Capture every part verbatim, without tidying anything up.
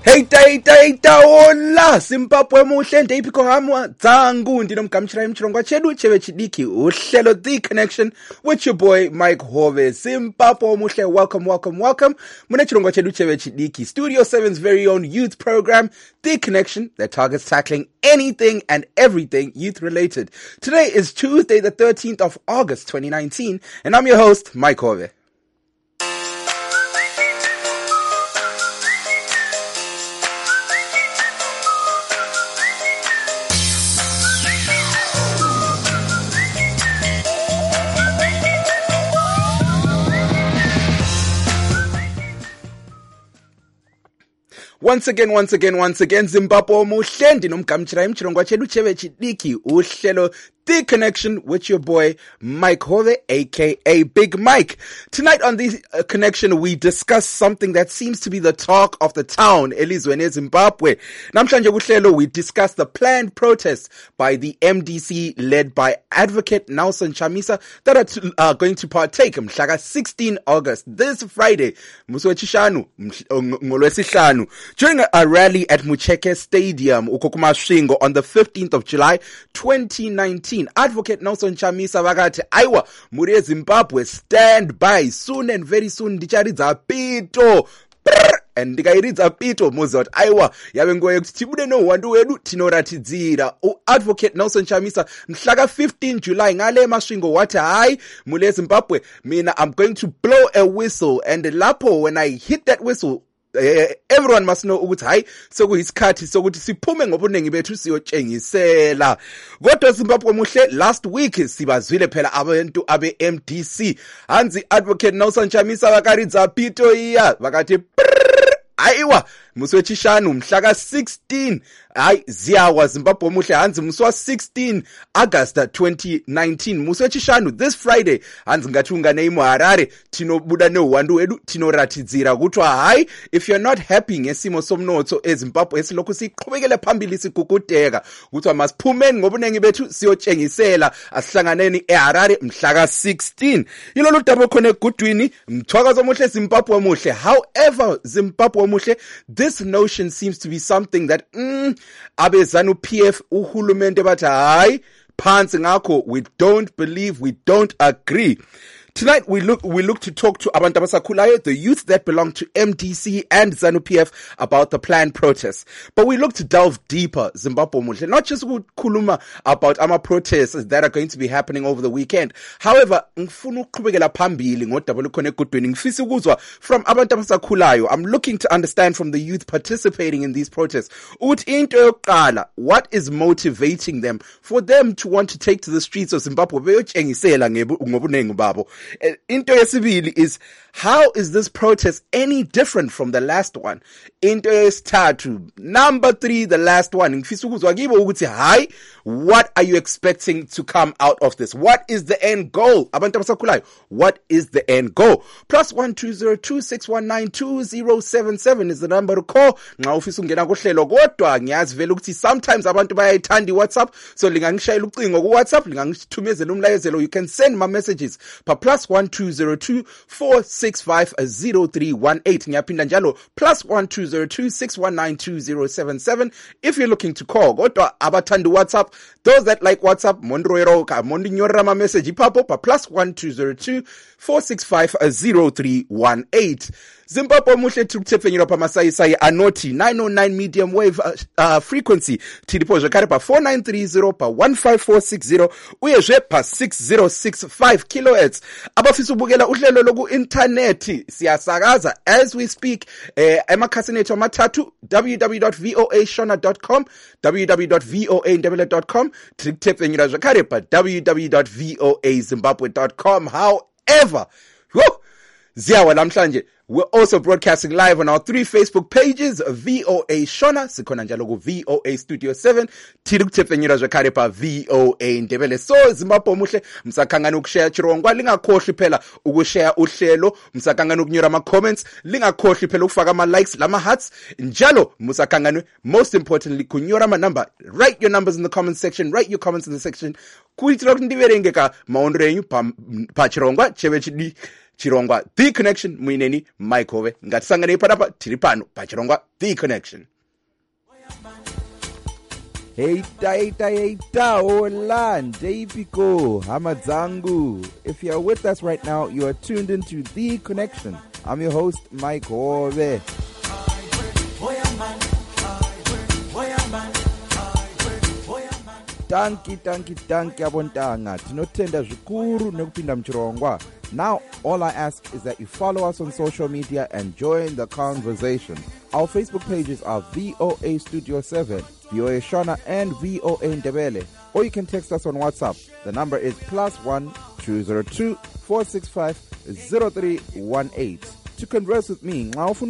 Hey taita ita ola Zimbabwe muhle ndeyiphi hamwa dzangu ndinomgamshira imchirongwa chedu cheve chidiki uhlelo The Connection with your boy Mike Hove. Zimbabwe muhle, welcome welcome welcome mune chirongwa chedu cheve chidiki Studio seven's very own youth program The Connection that targets tackling anything and everything youth related. Today is Tuesday the thirteenth of August twenty nineteen and I'm your host Mike Hove. Once again, once again, once again, Zimbabwe muhle ndinomgamshira imchirongwa chedu cheve chidiki uhlelo The Connection with your boy Mike Hove, aka Big Mike. Tonight on The uh, Connection, we discuss something that seems to be the talk of the town, elizweni Zimbabwe. Namhlanje kuhlelo, we discuss the planned protests by the M D C led by Advocate Nelson Chamisa that are to, uh, going to partake mhlaka sixteenth August, this Friday, muswechishanu ngolwesihlanu, during a, a rally at Mucheke Stadium, Ukokuma Shingo, on the fifteenth of July, twenty nineteen. Advocate Nelson Chamisa vakati aiwa muri Zimbabwe stand by soon and very soon ndicharidza pito and ndikairidza pito muzoti aiwa yave nguva yekuti tibude nouwandu hwedu tinoratidzira. Advocate Nelson Chamisa mhlaka fifteenth July ngale masvingo wati hai mule Zimbabwe mina I'm going to blow a whistle and lapo when I hit that whistle Uh, everyone must know ukuthi hayi sokuyisikhathi sokuthi siphume ngobunengi bethu siyotshengisela. Kodwa Zimbabwe muhle, last week sibazwile phela abantu abe M D C hanzi Advocate Nelson Chamisa vakaridza pito iya vakati aiwa muswechishanu mhlaka sixteen hayi ziyawa Zimbabwe muhle hanzi muswa sixteen August twenty nineteen muswechishanu this Friday hanzi ngathi ungane muHarare tinobuda neuwandu hwedu tinoratidzira kuthiwa hayi if you're not happy ngesimo somnotho eZimbabwe esilokhu siqhubekele phambili sigugudeka kuthiwa masiphumeni ngobunengi bethu siyotshengisela asihlanganeni eHarare mhlaka sixteen. Yilolu daba khona egudwini mthwakazo muhle Zimbabwe muhle. However, Zimbabwe muhle, this notion seems to be something that mm, abe ZANU P F uhulumende bathi hayi phansi ngakho we don't believe, we don't agree. Tonight we look we look to talk to abantu abasakhulayo, the youth that belong to M D C and ZANU P F, about the planned protests. But we look to delve deeper, Zimbabwe muhle, not just ukukhuluma about ama protests that are going to be happening over the weekend. However, ngifuna ukuqhubekela phambili ngodaba lukhona egudwini ngifisa ukuzwa from abantu abasakhulayo. I'm looking to understand from the youth participating in these protests ukuthi into yokuqala, what is motivating them for them to want to take to the streets of Zimbabwe beyotshengisela ngobunengi babo. Into yesibili is, how is this protest any different from the last one? Into yesithathu, number three, the last one, ngifisa ukuzwa kibo ukuthi hayi, what are you expecting to come out of this? What is the end goal? Abantu abasakhulayo, what is the end goal? Plus one two zero two six one nine two zero seven seven is the number to call. Nxa ufisa ungena kuhlelo kodwa ngiyazi vele ukuthi sometimes abantu bayayithanda iWhatsApp, so lingangishayela ucingo kuWhatsApp, lingangithumezela umlayezelo, you can send my messages pa plus one two zero two four six five zero three one eight. Ngiyaphinda njalo plus one two zero two six one nine two zero seven seven if you're looking to call. Kodwa abathanda WhatsApp, those that like WhatsApp, mondroero ka mondinyorra ma message ipapo pa plus one two zero two four six five zero three one eight. Zimbabwe muhle tukutepfenyira pa masai anoti nine oh nine medium wave uh, uh, frequency tilipo zvekare pa four nine three zero pa one five four six zero uyezve pa six zero six five kilohertz. Abafisa ubukela uhlelo loku internet siyasakaza as we speak eh, emakhasini ethu amathathu w w w dot voa shona dot com, w w w dot voa ndebele dot com, tikutepfenyira zvekare pa w w w dot voa zimbabwe dot com. However, whoo, ziyawa namhlanje, we're also broadcasting live on our three Facebook pages, V O A Shona, sikhona njalo ku V O A Studio seven, tiri kutepfenyira zvekare pa V O A Ndebele. So Zimbabwe muhle, msakhangana ukushare chirongwa, lingakhohlwi phela ukushare uhlelo, msakhangana ukunyora ama comments, lingakhohlwi phela ukufaka ama likes lama hearts, njalo msakhangana most importantly kunyora ama number. Write your numbers in the comment section, write your comments in the section. Kuitira kuti ndiverengeka maondro enyu pa pa chirongwa cheve chidi chirongwa The Connection, muineni Mike Hove. Ngatisangane panapa tiri pano pachirongwa The Connection. Heita, heita, heita, hola, Ndepiko, Hamadzangu. If you are with us right now, you are tuned into The Connection. I'm your host, Mike Hove. Tanki, tanki, tanki, abontanga. Tinotenda zvikuru nekupinda mchirongwa. Now, all I ask is that you follow us on social media and join the conversation. Our Facebook pages are V O A Studio seven, V O A Shona, and V O A Ndebele. Or you can text us on WhatsApp. The number is plus one two zero two four six five zero three one eight. To converse with me, follow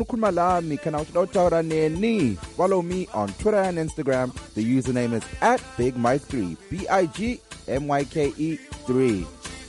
me on Twitter and Instagram. The username is at Big Mike three, B I G M Y K E three.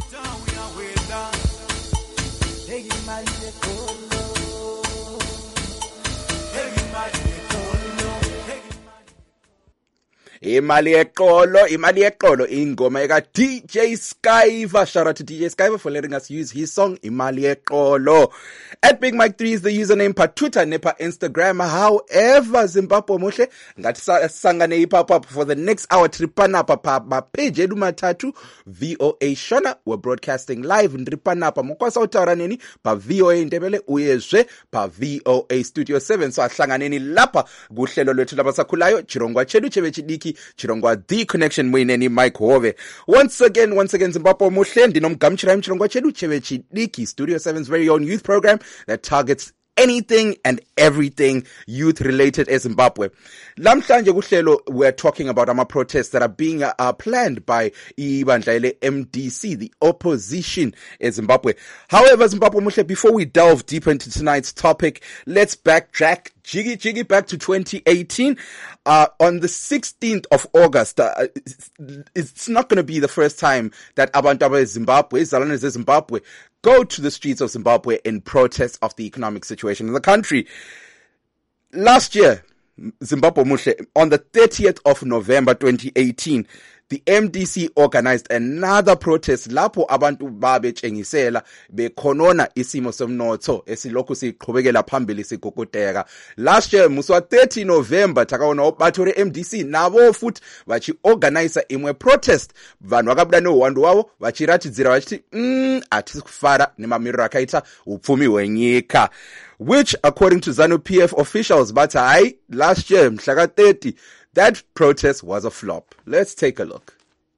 Imali eqolo, imali eqolo, ingoma eka D J Skyver. Shout out to D J Skyver for letting us use his song, Imali eqolo. At Big Mike three is the username pa Twitter, ne pa Instagram. However, Zimbabwe muhle, ngati sangane ipapa for the next hour, tripanapa pa ma page edu matatu, V O A Shona. We're broadcasting live, tripanapa, mokwasa utaraneni, pa V O A Ndebele, uyezwe, pa V O A Studio seven. So aslanganeni lapa, guhlelo lwetu labasakulayo, chirongwa chedu chevechidiki, chirongwa The Connection, muineni Mike Hove. Once again, once again, Zimbabwe muhle, ndinomgamchira chirongwa chedu chevechidiki, Studio seven's very own youth program that targets anything and everything youth related in Zimbabwe. Lamhlanje kuhlelo, we're talking about ama protests that are being uh, uh, planned by ibandla M D C, the opposition in Zimbabwe. However, Zimbabwe muhle, before we delve deep into tonight's topic, let's backtrack jiggy jiggy back to twenty eighteen. Uh, on the sixteenth of August, uh, it's, it's not going to be the first time that abantu Zimbabwe, Zalane Zimbabwe, go to the streets of Zimbabwe in protest of the economic situation in the country. Last year, Zimbabwe muhle, on the thirtieth of November twenty eighteen, the M D C organized another protest lapho abantu babetshengisela bekhonona isimo somnotho esilokhu siqhubekela phambili sigugudeka. Last year muswa thirty November takaona batho M D C nabo futhi bachi organize imwe protest, vanhu vakabuda nohwando wavo vachiratidzira vachiti mm atikufara nemamiriro akaita upfumi hwenyika, which according to ZANU P F officials but hai last year mhlaka thirty that protest was a flop. Let's take a look.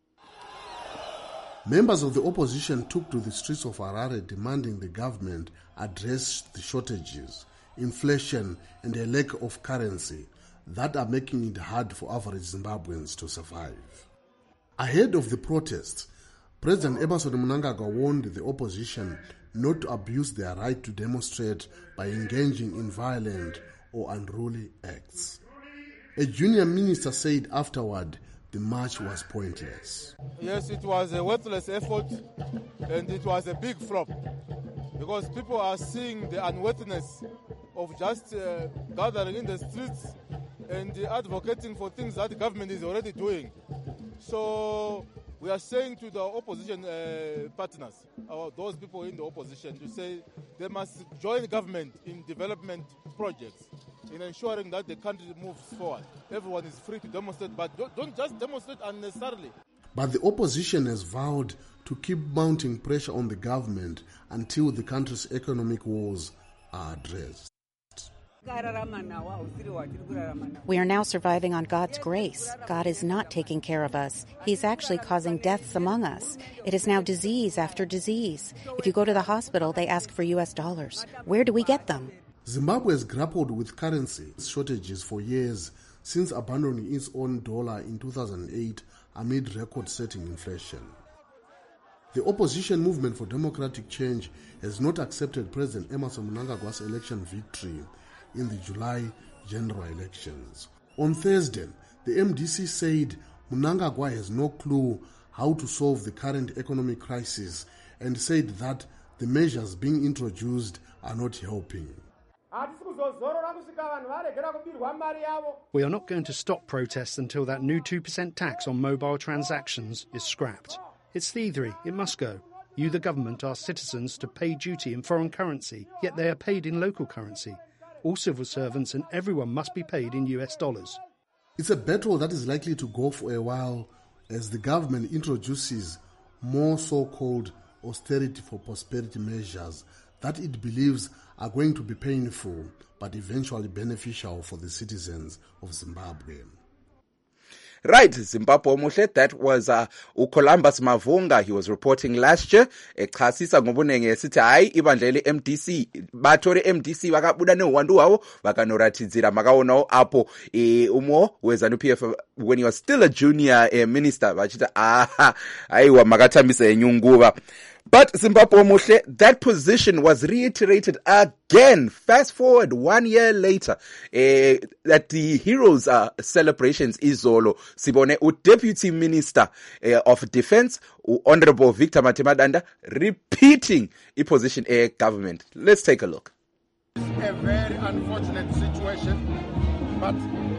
Members of the opposition took to the streets of Harare demanding the government address the shortages, inflation, and a lack of currency that are making it hard for average Zimbabweans to survive. Ahead of the protests, President Emmerson Mnangagwa warned the opposition not to abuse their right to demonstrate by engaging in violent or unruly acts. A junior minister said afterward the march was pointless. Yes, it was a worthless effort and it was a big flop because people are seeing the unworthiness of just uh, gathering in the streets and uh, advocating for things that the government is already doing. So we are saying to the opposition uh, partners, or those people in the opposition, to say they must join government in development projects, in ensuring that the country moves forward. Everyone is free to demonstrate, but don't, don't just demonstrate unnecessarily. But the opposition has vowed to keep mounting pressure on the government until the country's economic woes are addressed. We are now surviving on God's grace. God is not taking care of us. He's actually causing deaths among us. It is now disease after disease. If you go to the hospital, they ask for U S dollars. Where do we get them? Zimbabwe has grappled with currency shortages for years since abandoning its own dollar in two thousand eight amid record-setting inflation. The opposition movement for democratic change has not accepted President Emmerson Mnangagwa's election victory in the July general elections. On Thursday, the M D C said Mnangagwa has no clue how to solve the current economic crisis and said that the measures being introduced are not helping. We are not going to stop protests until that new two percent tax on mobile transactions is scrapped. It's thievery. It must go. You, the government, ask citizens to pay duty in foreign currency, yet they are paid in local currency. All civil servants and everyone must be paid in U S dollars. It's a battle that is likely to go for a while as the government introduces more so-called austerity for prosperity measures that it believes are going to be painful but eventually beneficial for the citizens of Zimbabwe. Right, Zimbabwe muhle. That was uh, uColumbus Mavunga. He was reporting last year. Echasisa ngobunenge esithi hayi ibandla le M D C batore M D C vakabuda neuwandu hwavo vakanoratidzira makaonawo apo e, umwo weZANU-P F when he was still a junior uh, minister vachita aha aiwa makatambisa yenyunguva. But Zimbabwe muhle, that position was reiterated again. Fast forward one year later, uh, at the Heroes uh, celebrations izolo, sibone u-Deputy Minister uh, of Defense, Honorable Victor Matemadanda, repeating a position a government. Let's take a look. It's a very unfortunate situation, but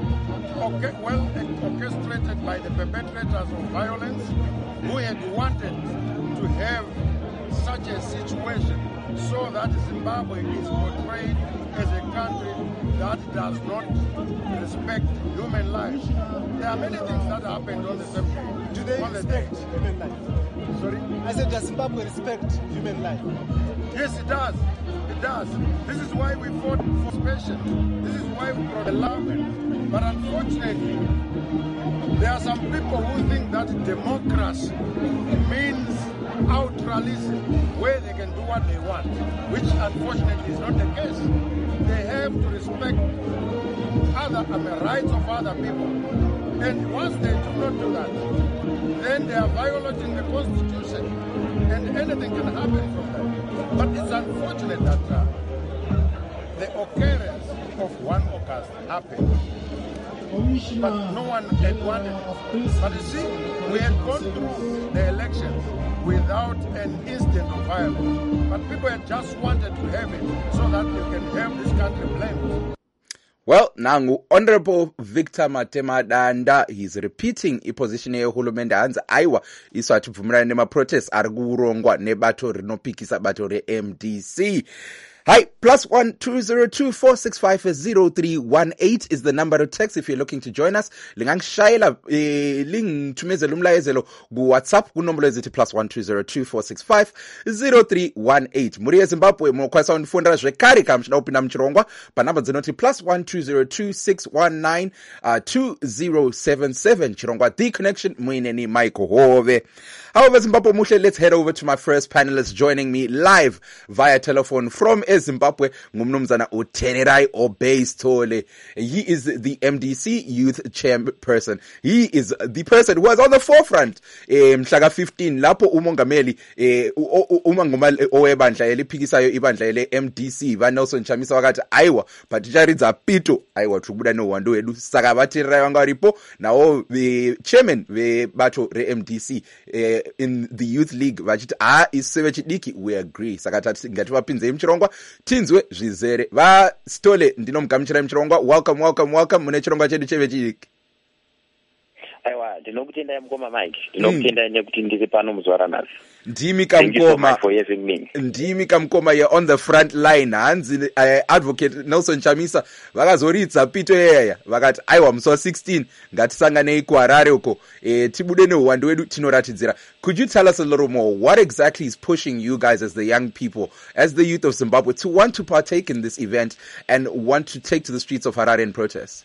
okay, well orchestrated by the perpetrators of violence who had wanted to have such a situation so that Zimbabwe is portrayed as a country that does not respect human life. There are many things that happened on the same Do they on the respect day. human life? Sorry? I said, does Zimbabwe respect human life? Yes, it does. It does. This is why we fought for special. This is why we brought the lawmen. But unfortunately, there are some people who think that democracy means outralism, where they can do what they want, which unfortunately is not the case. They have to respect other I mean, rights of other people. And once they do not do that, then they are violating the Constitution, and anything can happen from that. But it's unfortunate that uh, the occurrence of one August happened. But no one had wanted it. But you see, we had gone through the elections without an instant of violence. But people had just wanted to have it so that they can have this country blamed. Well, nangu Honorable Victor Matemadanda, he's repeating iposition yehulumende hanzi aiwa isu atibvumirana nema-protests ari kurongwa nebato rinopikisa bato re-M D C. Hi, plus one two zero two four six five zero three one eight is the number to text if you're looking to join us. Lingangishayela eh, lingithumezela umlayezelo ku WhatsApp kunombolo ezithi plus one two zero two four six five zero three one eight. Muri eZimbabwe mukwanisa kundifundira zvekare kana muchida kupinda muchirongwa panamba dzinoti plus one two zero two six one nine two zero seven seven. Chirongwa The Connection muineni Mike Hove. However, Zimbabwe muhle, let's head over to my first panelist joining me live via telephone from Zimbabwe, ngumnumzana uTenerai Obey-Sithole. He is the M D C youth chairperson. He is the person who was on the forefront mhlaka fifteen lapho umongameli umangumali owebandla eliphikisayo ibandla le M D C va Nelson Chamisa wakathi aiwa paticharidza pito aiwa tukubuda nowandu wedu saka vateerai vanga varipo nawo the chairman vebato re-M D C uh, in the youth league vachiti a iseve chidiki we agree saka tati ngativapinzei muchirongwa tinzwe zvizere va Sithole ndinomugamuchirai muchirongwa. Welcome, welcome, welcome mune chirongwa chedu cheve chidiki. Aiwa, ndinokutendai mukoma Mike. Ndinokutendai nekuti ndiri pano muzuva ranhasi. Ndimi kamukoma. For having me. Ndimi kamukoma you're on the front line. Hanzi uh, advocate Nelson Chamisa vakazoridza pito yeya vakati aiwa musi wa sixteen ngatisanganei kuHarare uko eh, tibude neuwandu wedu tinoratidzira. Could you tell us a little more what exactly is pushing you guys as the young people, as the youth of Zimbabwe, to want to partake in this event and want to take to the streets of Harare and protest?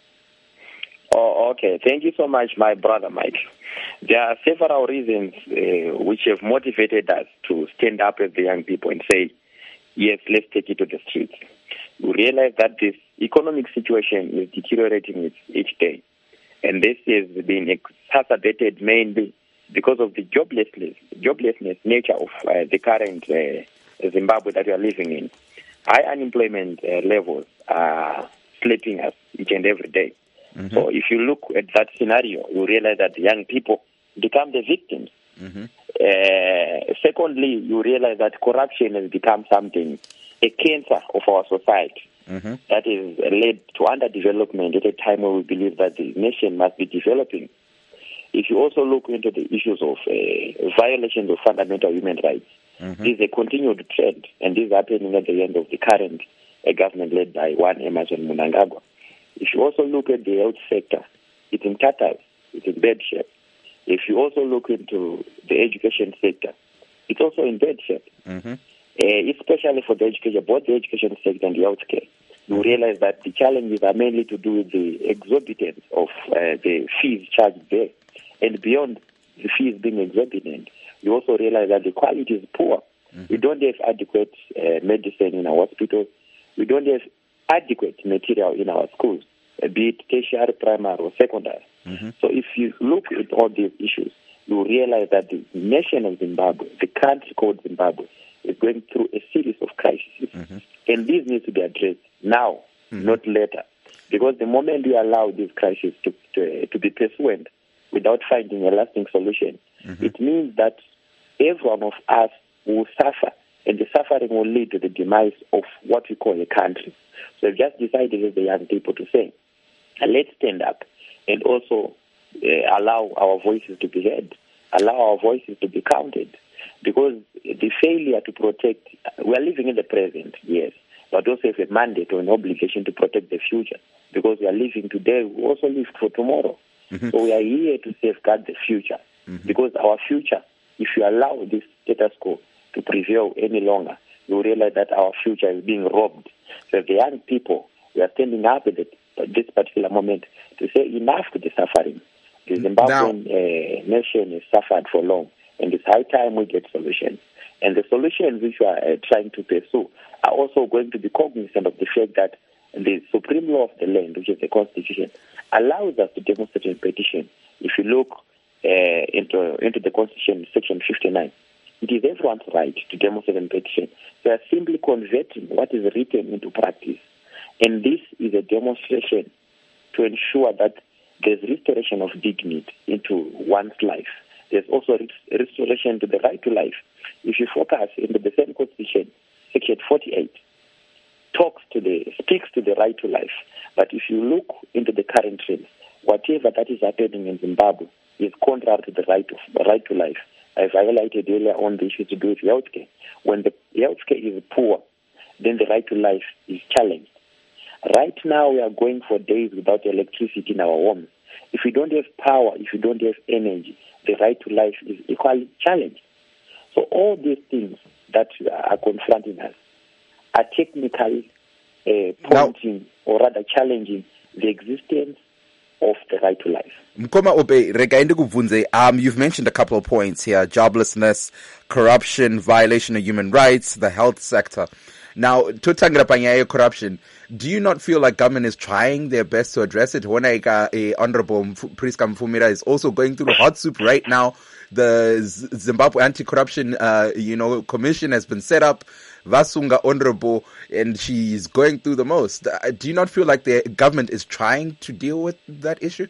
Oh, okay. Thank you so much, my brother Mike. There are several reasons uh, which have motivated us to stand up as the young people and say, yes, let's take it to the streets. We realize that this economic situation is deteriorating each day. And this has been exacerbated mainly because of the joblessness, joblessness nature of uh, the current uh, Zimbabwe that we are living in. High unemployment uh, levels are slapping us each and every day. Mm-hmm. So if you look at that scenario, you realize that young people become the victims. Mm-hmm. Uh, secondly, you realize that corruption has become something, a cancer of our society. Mm-hmm. That has led to underdevelopment at a time where we believe that the nation must be developing. if you also look into the issues of uh, violations of fundamental human rights, mm-hmm. this is a continued trend, and this is happening at the end of the current uh, government led by one Emmerson Mnangagwa. If you also look at the health sector, it's in tatters, it's in bad shape. If you also look into the education sector, it's also in bad shape, mm-hmm. uh, especially for the education, both the education sector and the healthcare. You realize that the challenges are mainly to do with the exorbitance of uh, the fees charged there. And beyond the fees being exorbitant, you also realize that the quality is poor. Mm-hmm. We don't have adequate uh, medicine in our hospitals. We don't have adequate material in our schools, uh, be it tertiary, primary, or secondary. Mm-hmm. So if you look at all these issues, you realize that the nation of Zimbabwe, the country called Zimbabwe, is going through a series of crises. Mm-hmm. And these need to be addressed now, mm-hmm. not later. Because the moment we allow these crises to, to, to be pursued without finding a lasting solution, mm-hmm. it means that every one of us will suffer, and the suffering will lead to the demise of what we call a country. So we've just decided as the young people to say, let's stand up and also uh, allow our voices to be heard, allow our voices to be counted. Because the failure to protect, we are living in the present, yes, but also have a mandate or an obligation to protect the future. Because we are living today, we also live for tomorrow. Mm-hmm. So we are here to safeguard the future. Mm-hmm. Because our future, if you allow this status quo to prevail any longer, you realize that our future is being robbed. So the young people, we are standing up at, the, at this particular moment to say enough to the suffering. The Zimbabwean uh, nation has suffered for long, and it's high time we get solutions. And the solutions which we are uh, trying to pursue are also going to be cognizant of the fact that the supreme law of the land, which is the Constitution, allows us to demonstrate and petition. If you look uh, into, into the Constitution, Section fifty-nine, it is everyone's right to demonstrate and petition. They are simply converting what is written into practice. And this is a demonstration to ensure that there's restoration of dignity into one's life. There's also restoration to the right to life. If you focus into the same Constitution, Section forty-eight talks to the speaks to the right to life. But if you look into the current trends, whatever that is happening in Zimbabwe is contrary to the right of right to life. I've highlighted earlier on the issue to do with healthcare. When the healthcare is poor, then the right to life is challenged. Right now, we are going for days without electricity in our homes. If we don't have power, if we don't have energy, the right to life is equally challenged. So all these things that are confronting us are technically uh, pointing now, or rather challenging the existence of the right to life. Mkoma Obe, rekaindi kubvunze, um, you've mentioned a couple of points here: joblessness, corruption, violation of human rights, the health sector. Now, totangira panyaya corruption, do you not feel like government is trying their best to address it? When uh, Honorable Priska Mfumira is also going through hot soup right now. The Z- Zimbabwe Anti-Corruption, uh, you know, Commission has been set up. Vasunga Honorable, and she's going through the most. Uh, do you not feel like the government is trying to deal with that issue?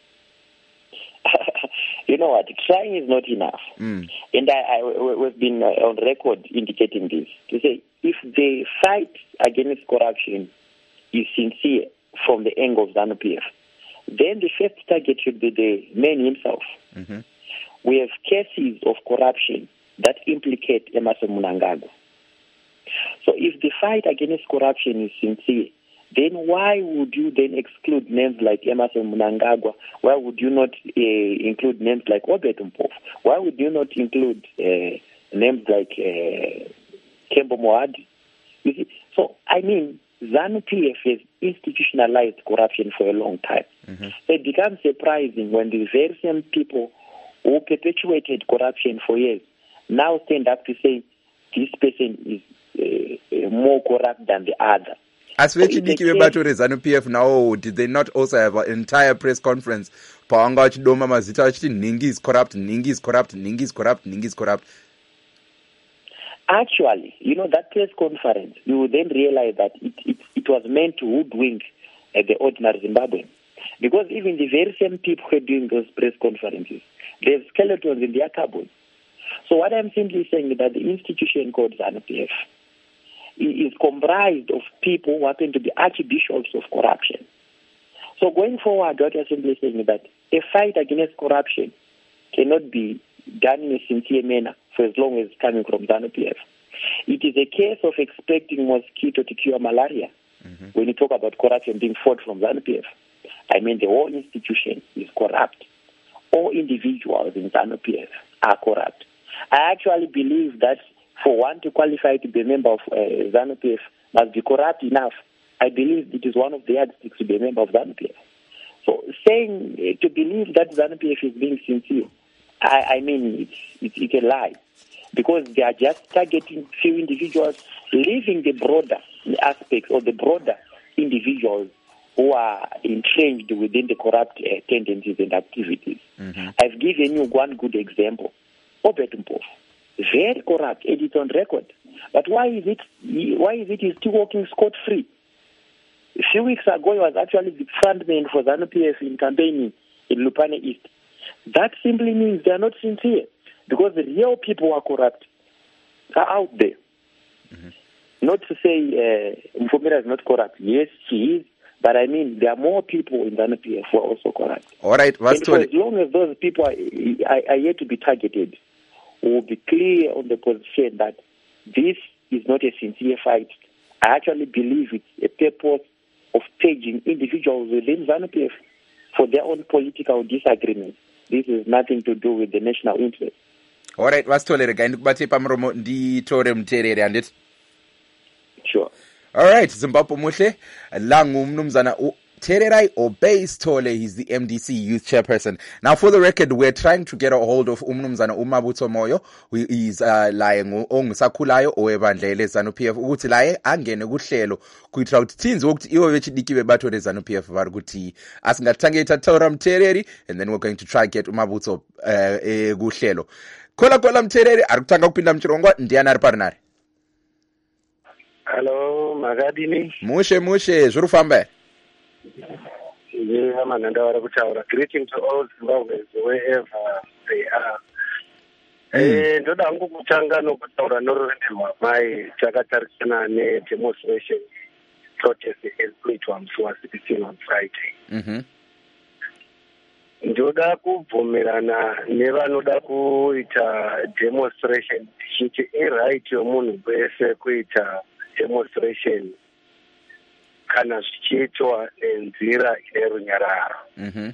You know what? Trying is not enough. Mm. And I, I, we've been on record indicating this, to say if the fight against corruption is sincere from the angle of ZANU P F, then the first target should be the man himself. Mm-hmm. We have cases of corruption that implicate Emmerson Mnangagwa. So if the fight against corruption is sincere, then why would you then exclude names like Emmerson Mnangagwa? Why would you not uh, include names like Obed Mphofu? Why would you not include uh, names like uh, Kembo Moadi? You see? So, I mean, ZANU P F has institutionalized corruption for a long time. Mm-hmm. So it becomes surprising when the very same people who perpetuated corruption for years now stand up to say this person is uh, more corrupt than the other. As we Chidiki Bebato ZANU P F now, did they not also have an entire press conference? Paanga Chidoma Mazita Chiti, Ningi is corrupt, Ningi is corrupt, Ningi is corrupt, Ningi is corrupt. Actually, you know, that press conference, you will then realize that it, it, it was meant to hoodwink uh, the ordinary Zimbabwean. Because even the very same people who are doing those press conferences, they have skeletons in their cupboards. So what I'm simply saying is that the institution called ZANU P F is comprised of people who happen to be archbishops of corruption. So going forward, what I'm simply saying is that a fight against corruption cannot be done in a sincere manner for as long as it's coming from ZANU-P F. It is a case of expecting mosquito to cure malaria mm-hmm. when you talk about corruption being fought from ZANU-P F. I mean, the whole institution is corrupt. All individuals in ZANU-P F are corrupt. I actually believe that for one to qualify to be a member of uh, ZANU-P F must be corrupt enough. I believe it is one of the yardsticks to be a member of ZANU-P F. So saying uh, to believe that ZANU-P F is being sincere, I, I mean, it's, it's, it's a lie. Because they are just targeting few individuals, leaving the broader aspects or the broader individuals who are entrenched within the corrupt uh, tendencies and activities. Mm-hmm. I've given you one good example. Obed Mpofu, very corrupt, and it's on record. But why is it why is it he's still walking scot-free? A few weeks ago, he was actually the frontman for ZANU-P F in campaigning in Lupane East. That simply means they are not sincere, because the real people who are corrupt are out there. Mm-hmm. Not to say uh, Mfumira is not corrupt. Yes, she is. But I mean, there are more people in ZANU-P F who are also corrupt. All right, and for as long as those people are, are, are yet to be targeted, we will be clear on the position that this is not a sincere fight. I actually believe it's a purpose of paging individuals within ZANU-P F for their own political disagreements. This has nothing to do with the national interest. All right, wasitholere ga ndikubate pamromo nditore mterere anditi. Sure. All right, Zimbabwe muhle la ngumnumzana Tererai Obey Sithole. He's the M D C youth chairperson. Now, for the record, we're trying to get a hold of umnumzana Umabutho Moyo, who is uh, laye ongisakhulayo owebandla ZANU-P F ukuthi laye angene kuhlelo kuitra ukuthi thinzi ukuthi iwe bechidikiwe batho le ZANU-P F vari kuti asingathangeta Taura Mtereri, and then we're going to try get Umabutho uh, e kuhlelo. Kola kola Mtereri ari kutanga kupinda mchirongwa ndiana ari parinari. Hello, Magadini. Mushe mushe, zviri kufamba. Yeah, man, and I greeting to all Zimbabweans wherever they are. Eh, ndoda hangu kutanga nokutaura nororerwa mai chakatarisana nedemonstration protest ezinoitwa musi wa16 on Friday. Mhm. Ndoda kubvumirana nevanoda kuita demonstration tichiti iright yomunhu wese kuita demonstration kana zvichiitwa nenzira ine runyararo. Mhm.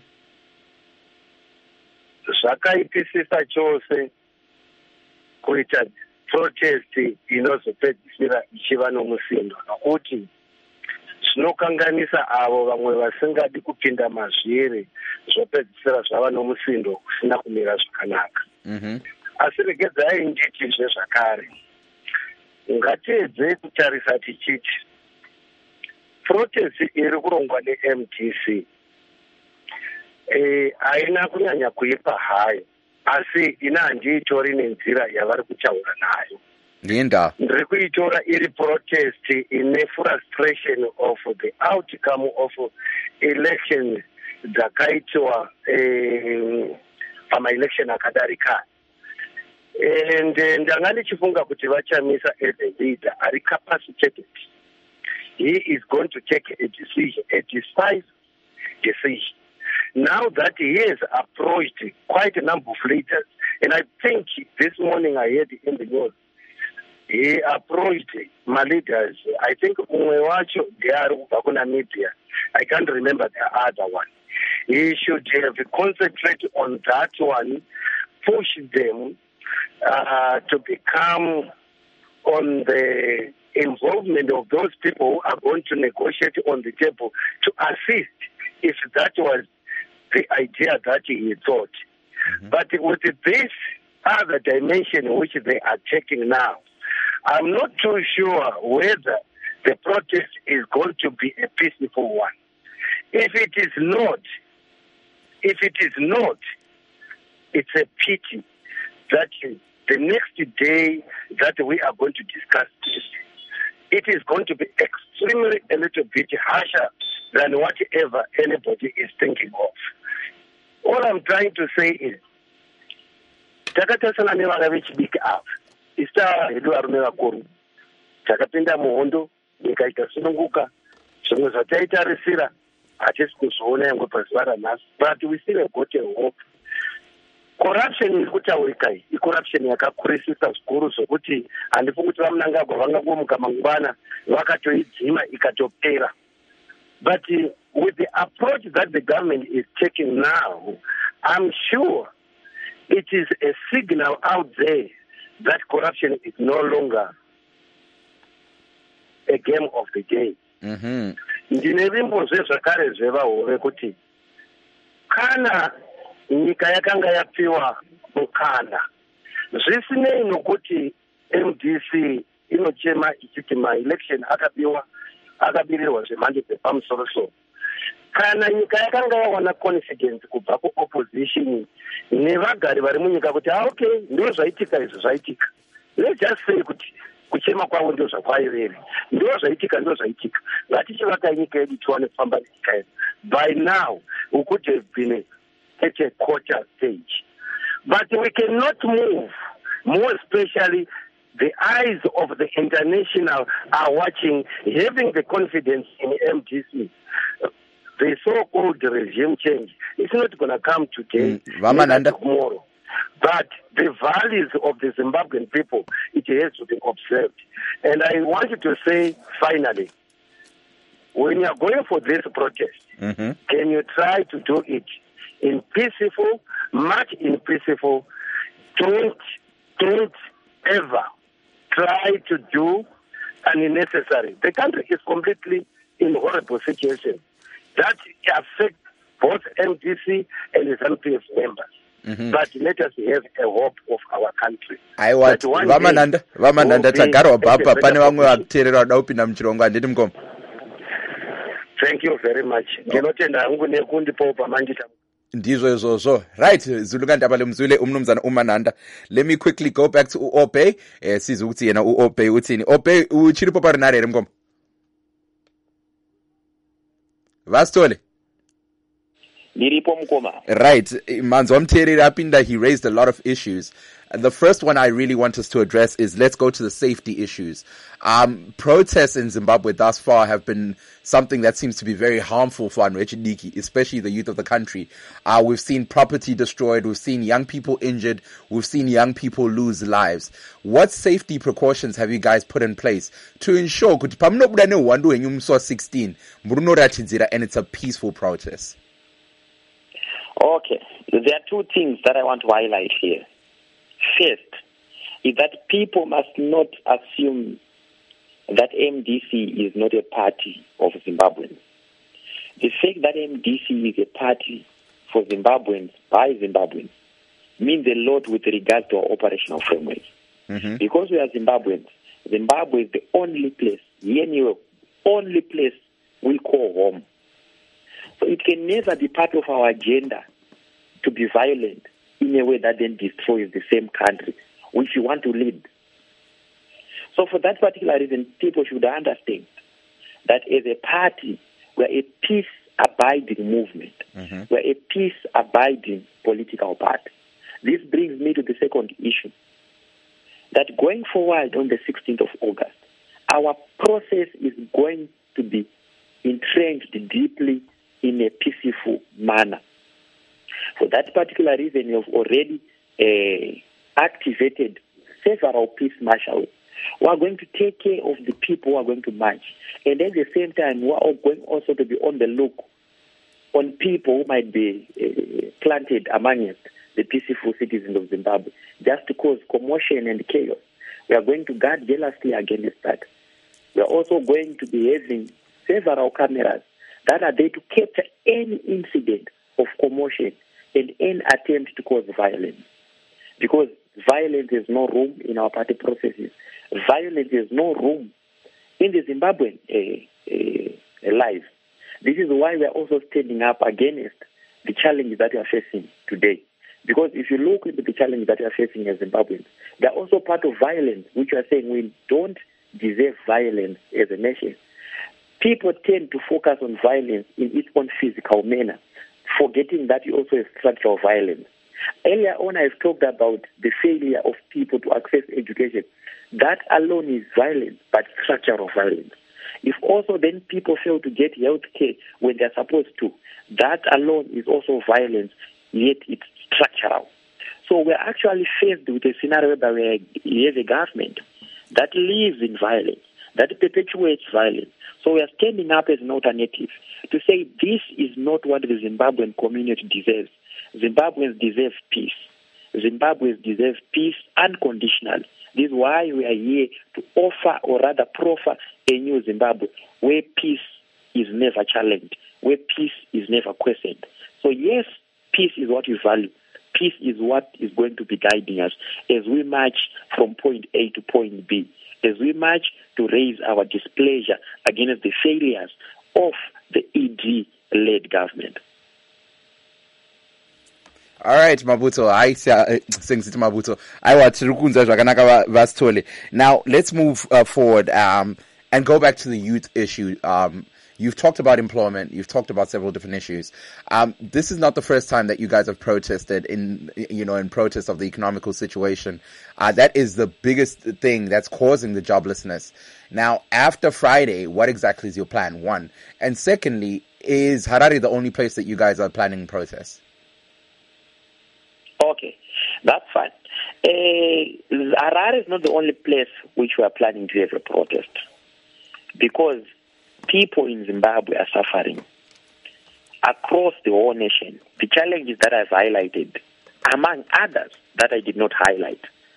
Zvakaipisisa chose kuita protest inozopedzisira ichiva nomusindo, nokuti zvinokanganisa avo vamwe vasingadi kupinda mazviri zvopedzisira zvava nomusindo kusina kumira zvakanaka. Mhm. Asi regedzai nditizve zvakare, ngatiedze kutarisa tichiti protest iri kurongwa ne-M D C eh haina kunyanya kuipa hayo, asi ina handiitori nenzira yavari kutaura nayo. Linda, ndiri kuitora iri protest ine frustration of the outcome of elections dzakaitwa eh, pama-election akadarika. And ndanga ndichifunga kuti vachamisa as a leader ari capacitated. He is going to take a decision, a decisive decision. Now that he has approached quite a number of leaders, and I think this morning I heard in the news, he approached my leaders. I think Umwewacho, they are Namibia. I can't remember the other one. He should have concentrated on that one, push them uh, to become on the involvement of those people who are going to negotiate on the table to assist, if that was the idea that he thought. Mm-hmm. But with this other dimension which they are taking now, I'm not too sure whether the protest is going to be a peaceful one. If it is not, if it is not, it's a pity that the next day that we are going to discuss this, it is going to be extremely a little bit harsher than whatever anybody is thinking of. All I'm trying to say is, takatasana nevana vechidiki ava, ista hedu varume vakuru, takapinda muhondo, nyika ikasununguka, zvimwe zvataitarisira hatisi kuzoona yangu pazuva ranhasi, but we still got a hope. Corruption iri kutaurika iyi icorruption yakakurisisa zvikuru zvokuti handifungi kuti vamunangagwa vangangomuka mangwana vakatoidzima ikatopera. But uh, with the approach that the government is taking now, I'm sure it is a signal out there that corruption is no longer a game of the day. Ndine vimbozve zvakare zvevahove kuti kana nyika yakanga yapiwa mukana zvisinei nokuti M D C inochema ichiti maelection akabiwa akabirirwa zvemhando dzepamusoro-soro, kana nyika yakanga yawana confidence kubva kuopposition nevagari vari munyika kuti ah, okay ndo zvaitika izvi zvaitika, let's just say kuti kuchema kwavo ndio zvakwaivere, ndo zvaitika ndo zvaitika, ngatichivaka nyika yedu tiwane kufamba nenyika yedu. By now we could have been at a quarter stage, but we cannot move, more especially the eyes of the international are watching, having the confidence in M D C. The so-called regime change, it's not going to come today, mm, tomorrow. But the values of the Zimbabwean people, it has to be observed. And I wanted to say, finally, when you are going for this protest, mm-hmm. can you try to do it in peaceful, much in peaceful? Don't, don't ever try to do unnecessary. The country is completely in a horrible situation that affects both M D C and the M P F members. Mm-hmm. But let us have a hope of our country. I want Vamananda, Vamananda Tagaro Baba, Panama, Terra, open them Chirong, and didn't come. Thank you very much. Ndizo zozo. Right, Zuluganda Balemzule Umnumzan Umananda. Let me quickly go back to Ope. Eh, Sizuti and Ope Utini. Ope Uchiripoparanare Remgom. Vastole. Right, Manzom Terry Rapinda, he raised a lot of issues. The first one I really want us to address is let's go to the safety issues. Um, protests in Zimbabwe thus far have been something that seems to be very harmful for Anrechidiki, especially the youth of the country. Uh, we've seen property destroyed, we've seen young people injured, we've seen young people lose lives. What safety precautions have you guys put in place to ensure that sixteen and it's a peaceful protest? Okay, there are two things that I want to highlight here. First, is that people must not assume that M D C is not a party of Zimbabweans. The fact that M D C is a party for Zimbabweans by Zimbabweans means a lot with regard to our operational framework. Mm-hmm. Because we are Zimbabweans, Zimbabwe is the only place, the only place we call home. So it can never be part of our agenda to be violent in a way that then destroys the same country which you want to lead. So for that particular reason, people should understand that as a party, we're a peace-abiding movement. Mm-hmm. We're a peace-abiding political party. This brings me to the second issue, that going forward on the sixteenth of August, our process is going to be entrenched deeply in a peaceful manner. For that particular reason, we have already uh, activated several peace marshals who are going to take care of the people who are going to march. And at the same time, we are going also to be on the look on people who might be uh, planted amongst the peaceful citizens of Zimbabwe, just to cause commotion and chaos. We are going to guard jealously against that. We are also going to be having several cameras that are there to capture any incident of commotion and any attempt to cause violence. Because violence has no room in our party processes. Violence has no room in the Zimbabwean uh, uh, life. This is why we are also standing up against the challenges that we are facing today. Because if you look into the challenges that we are facing as Zimbabweans, they are also part of violence, which we are saying we don't deserve violence as a nation. People tend to focus on violence in its own physical manner, forgetting that you also have structural violence. Earlier on, I've talked about the failure of people to access education. That alone is violence, but structural violence. If also then people fail to get health care when they're supposed to, that alone is also violence, yet it's structural. So we're actually faced with a scenario where we have a government that lives in violence, that perpetuates violence. So we are standing up as an alternative to say this is not what the Zimbabwean community deserves. Zimbabweans deserve peace. Zimbabweans deserve peace unconditionally. This is why we are here to offer, or rather proffer, a new Zimbabwe where peace is never challenged, where peace is never questioned. So yes, peace is what we value. Peace is what is going to be guiding us as we march from point A to point B, as we march to raise our displeasure against the failures of the E D-led government. All right, Mabuto. I sings it, Mabuto. I want to rukunza zvakanaka vasitole. Now let's move uh, forward um, and go back to the youth issue. Um, you've talked about employment. You've talked about several different issues. Um, this is not the first time that you guys have protested in, you know, in protest of the economical situation. Uh, that is the biggest thing that's causing the joblessness. Now, after Friday, what exactly is your plan? One, and secondly, is Harare the only place that you guys are planning protests? Okay, that's fine. Uh, Harare is not the only place which we are planning to have a protest, because people in Zimbabwe are suffering across the whole nation. The challenges that I've highlighted, among others that I did not highlight,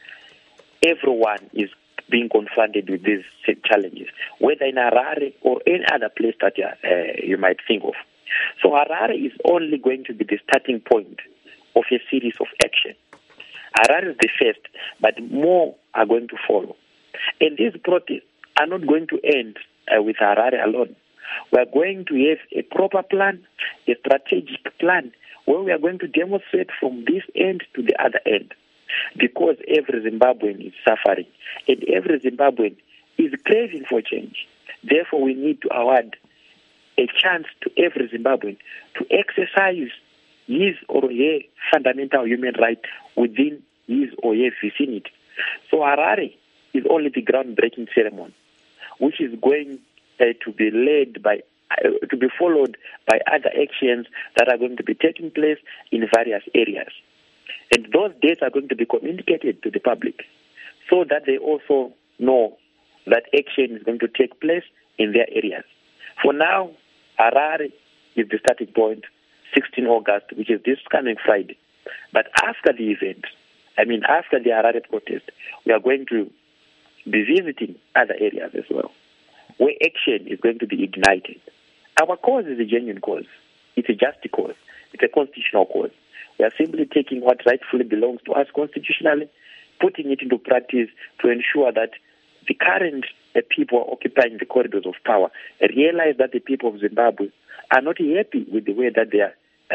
everyone is being confronted with these challenges, whether in Harare or any other place that uh, you might think of. So Harare is only going to be the starting point of a series of action. Harare is the first, but more are going to follow. And these protests are not going to end uh, with Harare alone. We are going to have a proper plan, a strategic plan, where we are going to demonstrate from this end to the other end. Because every Zimbabwean is suffering, and every Zimbabwean is craving for change. Therefore, we need to award a chance to every Zimbabwean to exercise his or her fundamental human right within his or her vicinity. So Harare is only the groundbreaking ceremony, which is going uh, to be led by, uh, to be followed by other actions that are going to be taking place in various areas. And those dates are going to be communicated to the public so that they also know that action is going to take place in their areas. For now, Harare is the starting point, sixteenth of August, which is this coming Friday. But after the event, I mean after the Harare protest, we are going to be visiting other areas as well, where action is going to be ignited. Our cause is a genuine cause. It's a just cause. It's a constitutional cause. We are simply taking what rightfully belongs to us constitutionally, putting it into practice to ensure that the current uh, people occupying the corridors of power realize that the people of Zimbabwe are not happy with the way that they are,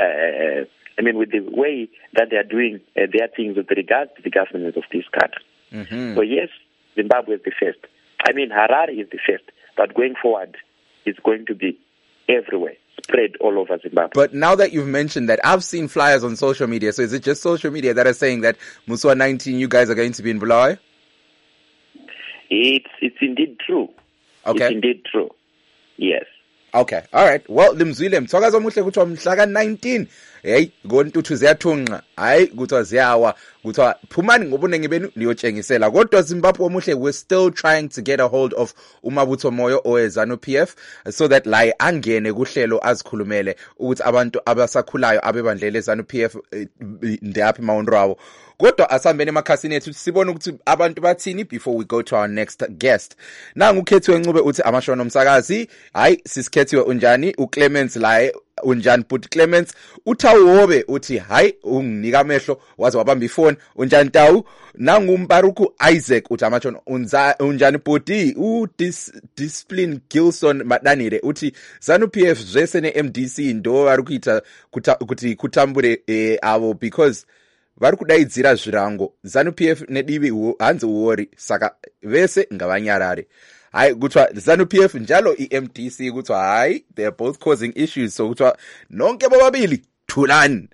uh, I mean, with the way that they are doing uh, their things with regard to the government of this country. Mm-hmm. So yes, Zimbabwe is the first. I mean, Harare is the first, but going forward, it's going to be everywhere, spread all over Zimbabwe. But now that you've mentioned that, I've seen flyers on social media. So is it just social media that are saying that Muswa nineteen, you guys are going to be in Bulawayo? It's it's indeed true. Okay. It's indeed true. Yes. Okay. All right. Well, limzwile mthokazo omuhle kuthiwa mhla ka nineteen. Hey, ngontuthu ziyathunqa. Hayi kuthiwa ziyawa. Kuthiwa phumani ngobunengi benu niyotshengisela. Kodwa Zimbabwe omuhle, we're still trying to get a hold of uMabutho Moyo or ZANU P F so that la angene kuhlelo azikhulumele ukuthi abantu abasakhulayo abebandlele ZANU P F ndiyaphi mawundo rawo. Kodwa asambene emakhasini ethu sibone ukuthi abantu bathini before we go to our next guest. Nangu ukhethiwe Ncube uthi amashono omsakazi. Hayi sisikhethiwe unjani? uClements la unjani but Clements uTawobe uthi hayi unginika amehlo waze wabamba ifone unjani Tawu. Nangu Mbaruku Isaac uthi amashono unjani budi u Discipline Gilson Madanire uthi ZANU P F zvese ne M D C ndo vari kuita kuti kutambure eh, avo because vari kudaidzira zvirango ZANU P F nedivi hanzi uori saka vese ngavanyarare. Hayi kuthiwa ZANU P F njalo i-M D C kuthiwa hayi they are both causing issues, so kuthiwa nonke bobabili thulani.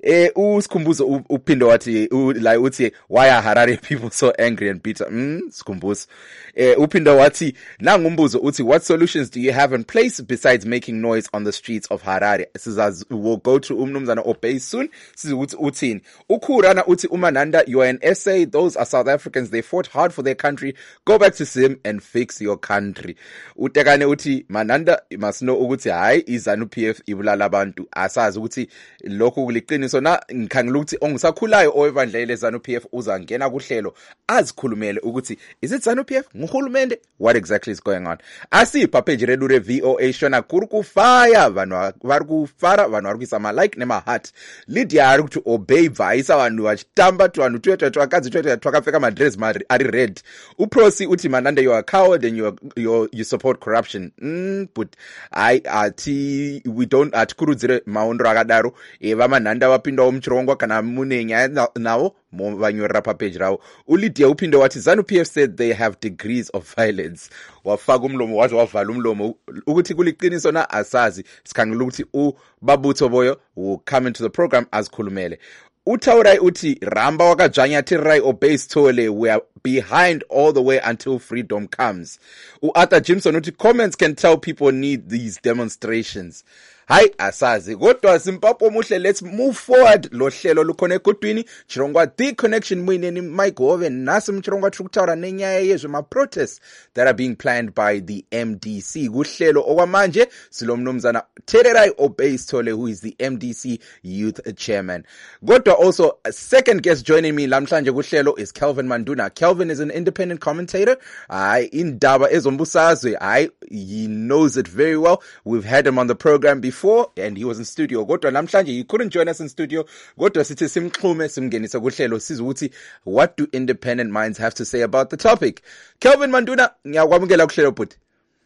Eh usikhumbuzo uphinde wathi la uthi why are Harare people so angry and bitter? Mm sikhumbuzo. Eh uphinde wathi nangumbuzo uthi what solutions do you have in place besides making noise on the streets of Harare? Sizazi we'll go to umnumzana Obey soon. Sizuthi uthini. Ukhurana uthi uMananda you are an essay, those are South Africans, they fought hard for their country, go back to sim and fix your country. Utekane uthi Mananda you must know ukuthi hayi iZANU P F ibulala abantu asazi ukuthi lokho kuliqiniso na ngikhangela ukuthi ongisakhulayo owebandlele ZANU P F uzangena kuhlelo azikhulumele ukuthi is it ZANU P F nguhulumende what exactly is going on. Asipha page redure V O A shona kuri ku fire vanhu vari ku fara vanhu vari kuisa ma like nema heart Lydia ari kuti Obey vaisa vanhu vachitamba tu vanhu twetwa twakadzi twetwa twakapfeka ma dress mari ari red. Uprosi uti Mananda you are a coward and you are, you you support corruption. Mm, but I ati we don't atikurudzire maondro akadaro eva Mananda vapinda muchirongwa kana mune nyaya nawo vanyorera papage rawo. Ulydia upinde wati ZANU P F said they have degrees of violence. Wafaka umlomo waze wavala umlomo ukuthi kuliqiniso na asazi sikhangela ukuthi ubabutho boyo will come into the program azikhulumele. Utaurai uti ramba wakajanya tirai Obey Sithole we are behind all the way until freedom comes. Uarthur Jimson uti comments can tell people need these demonstrations. Hi asazi kodwa Zimbabwe muhle let's move forward lo hlelo lukhona egudwini chirongwa the connection mwineni Mike Hove nasi mchirongwa trukutaura nenyaya yezwe ma protests that are being planned by the M D C kuhlelo okwamanje silomnumzana Tererai Obey Sithole who is the M D C youth chairman. Kodwa also a second guest joining me lamhlanje kuhlelo is Kelvin Manduna. Kelvin is an independent commentator I indaba ezombusazwe I he knows it very well. We've had him on the program before before and he was in studio kodwa namhlanje he couldn't join us in studio kodwa sithi simxhume simngenise kuhlelo sizukuthi what do independent minds have to say about the topic. Kelvin Manduna ngiyakwamukela kuhlelo bhuti.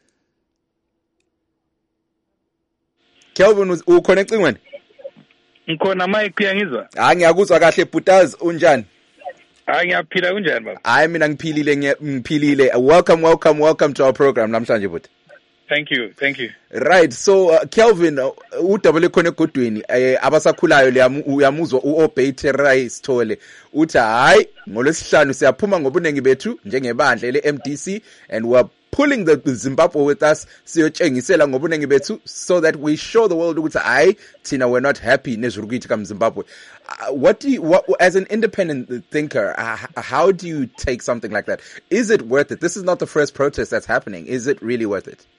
Kelvin ukhona ecingweni? Ngikhona Mike uyangizwa? Hayi ngiyakuzwa kahle bhutazi unjani? Hayi ngiyaphila kunjani baba? Hayi mina ngiphilile ngiphilile. Welcome welcome welcome to our program namhlanje bhuti. Thank you, thank you. Right, so uh, Kelvin uh, udabule khona egudwini eh abasakhulayo le uyamuzwa uObey Tererai Sithole uthi hayi ngolwesihlanu siyaphuma ngobunengi bethu njengebandla le M D C and we are pulling the, the Zimbabwe with us siyotshengisela ngobunengi bethu so that we show the world ukuthi hayi thina we're not happy nezurukwithi kam Zimbabwe. Uh, what do you what as an independent thinker uh, how do you take something like that? Is it worth it? This is not the first protest that's happening. Is it really worth it?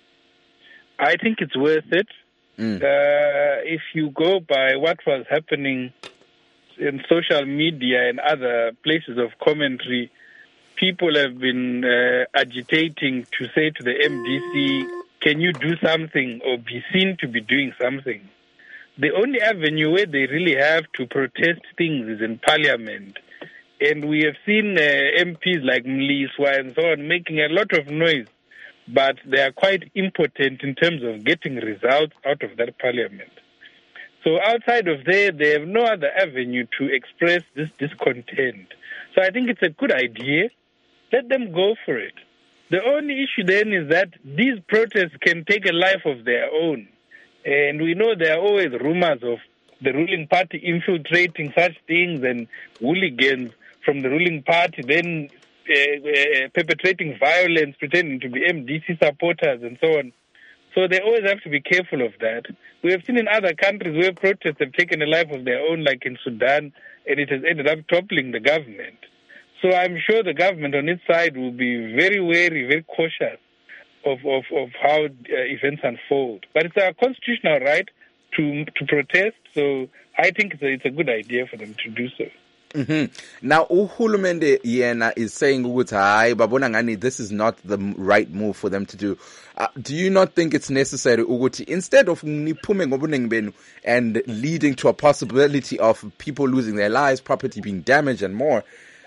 I think it's worth it. Mm. Uh, if you go by what was happening in social media and other places of commentary, people have been uh, agitating to say to the M D C, can you do something or be seen to be doing something? The only avenue where they really have to protest things is in parliament. And we have seen uh, M Ps like Mliswa and so on making a lot of noise, but they are quite impotent in terms of getting results out of that parliament. So outside of there, they have no other avenue to express this discontent. So I think it's a good idea. Let them go for it. The only issue then is that these protests can take a life of their own. And we know there are always rumors of the ruling party infiltrating such things and hooligans from the ruling party then Uh, uh, perpetrating violence, pretending to be M D C supporters and so on. So they always have to be careful of that. We have seen in other countries where protests have taken a life of their own, like in Sudan, and it has ended up toppling the government. So I'm sure the government on its side will be very wary, very cautious of, of, of how uh, events unfold. But it's our constitutional right to to protest, so I think it's a, it's a good idea for them to do so. Mm-hmm. Now, uhulumende yena is saying ukuthi hayi babona ngani this is not the right move for them to do. Uh, do you not think it's necessary ukuthi instead of niphume ngobunengi benu and leading to a possibility of people losing their lives, property being damaged and more,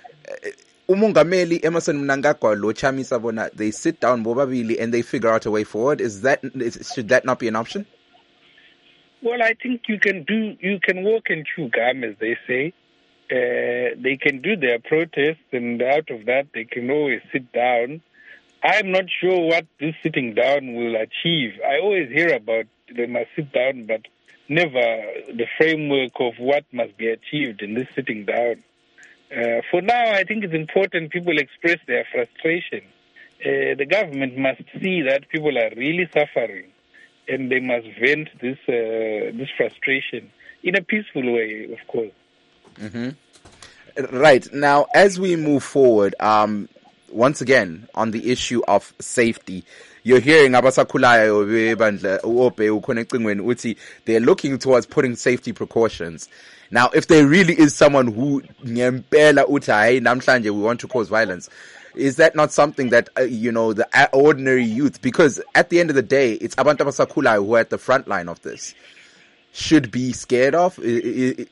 umongameli Emmerson Mnangagwa lo Chamisa bona they sit down bobabili and they figure out a way forward? Is that is, should that not be an option? Well, I think you can do you can walk and chew gum, as they say. Uh, they can do their protests, and out of that, they can always sit down. I'm not sure what this sitting down will achieve. I always hear about they must sit down, but never the framework of what must be achieved in this sitting down. Uh, for now, I think it's important people express their frustration. Uh, the government must see that people are really suffering, and they must vent this uh, this frustration in a peaceful way, of course. Mm-hmm. Right. Now, as we move forward, um, once again, on the issue of safety, you're hearing abasakhulayo bebandla uOpe ukhona ecingweni uthi they're looking towards putting safety precautions. Now, if there really is someone who ngempela uthi hayi namhlanje we want to cause violence, is that not something that uh, you know, the uh, ordinary youth, because at the end of the day it's abantu abasakhulayo who are at the front line of this, should be scared of? I,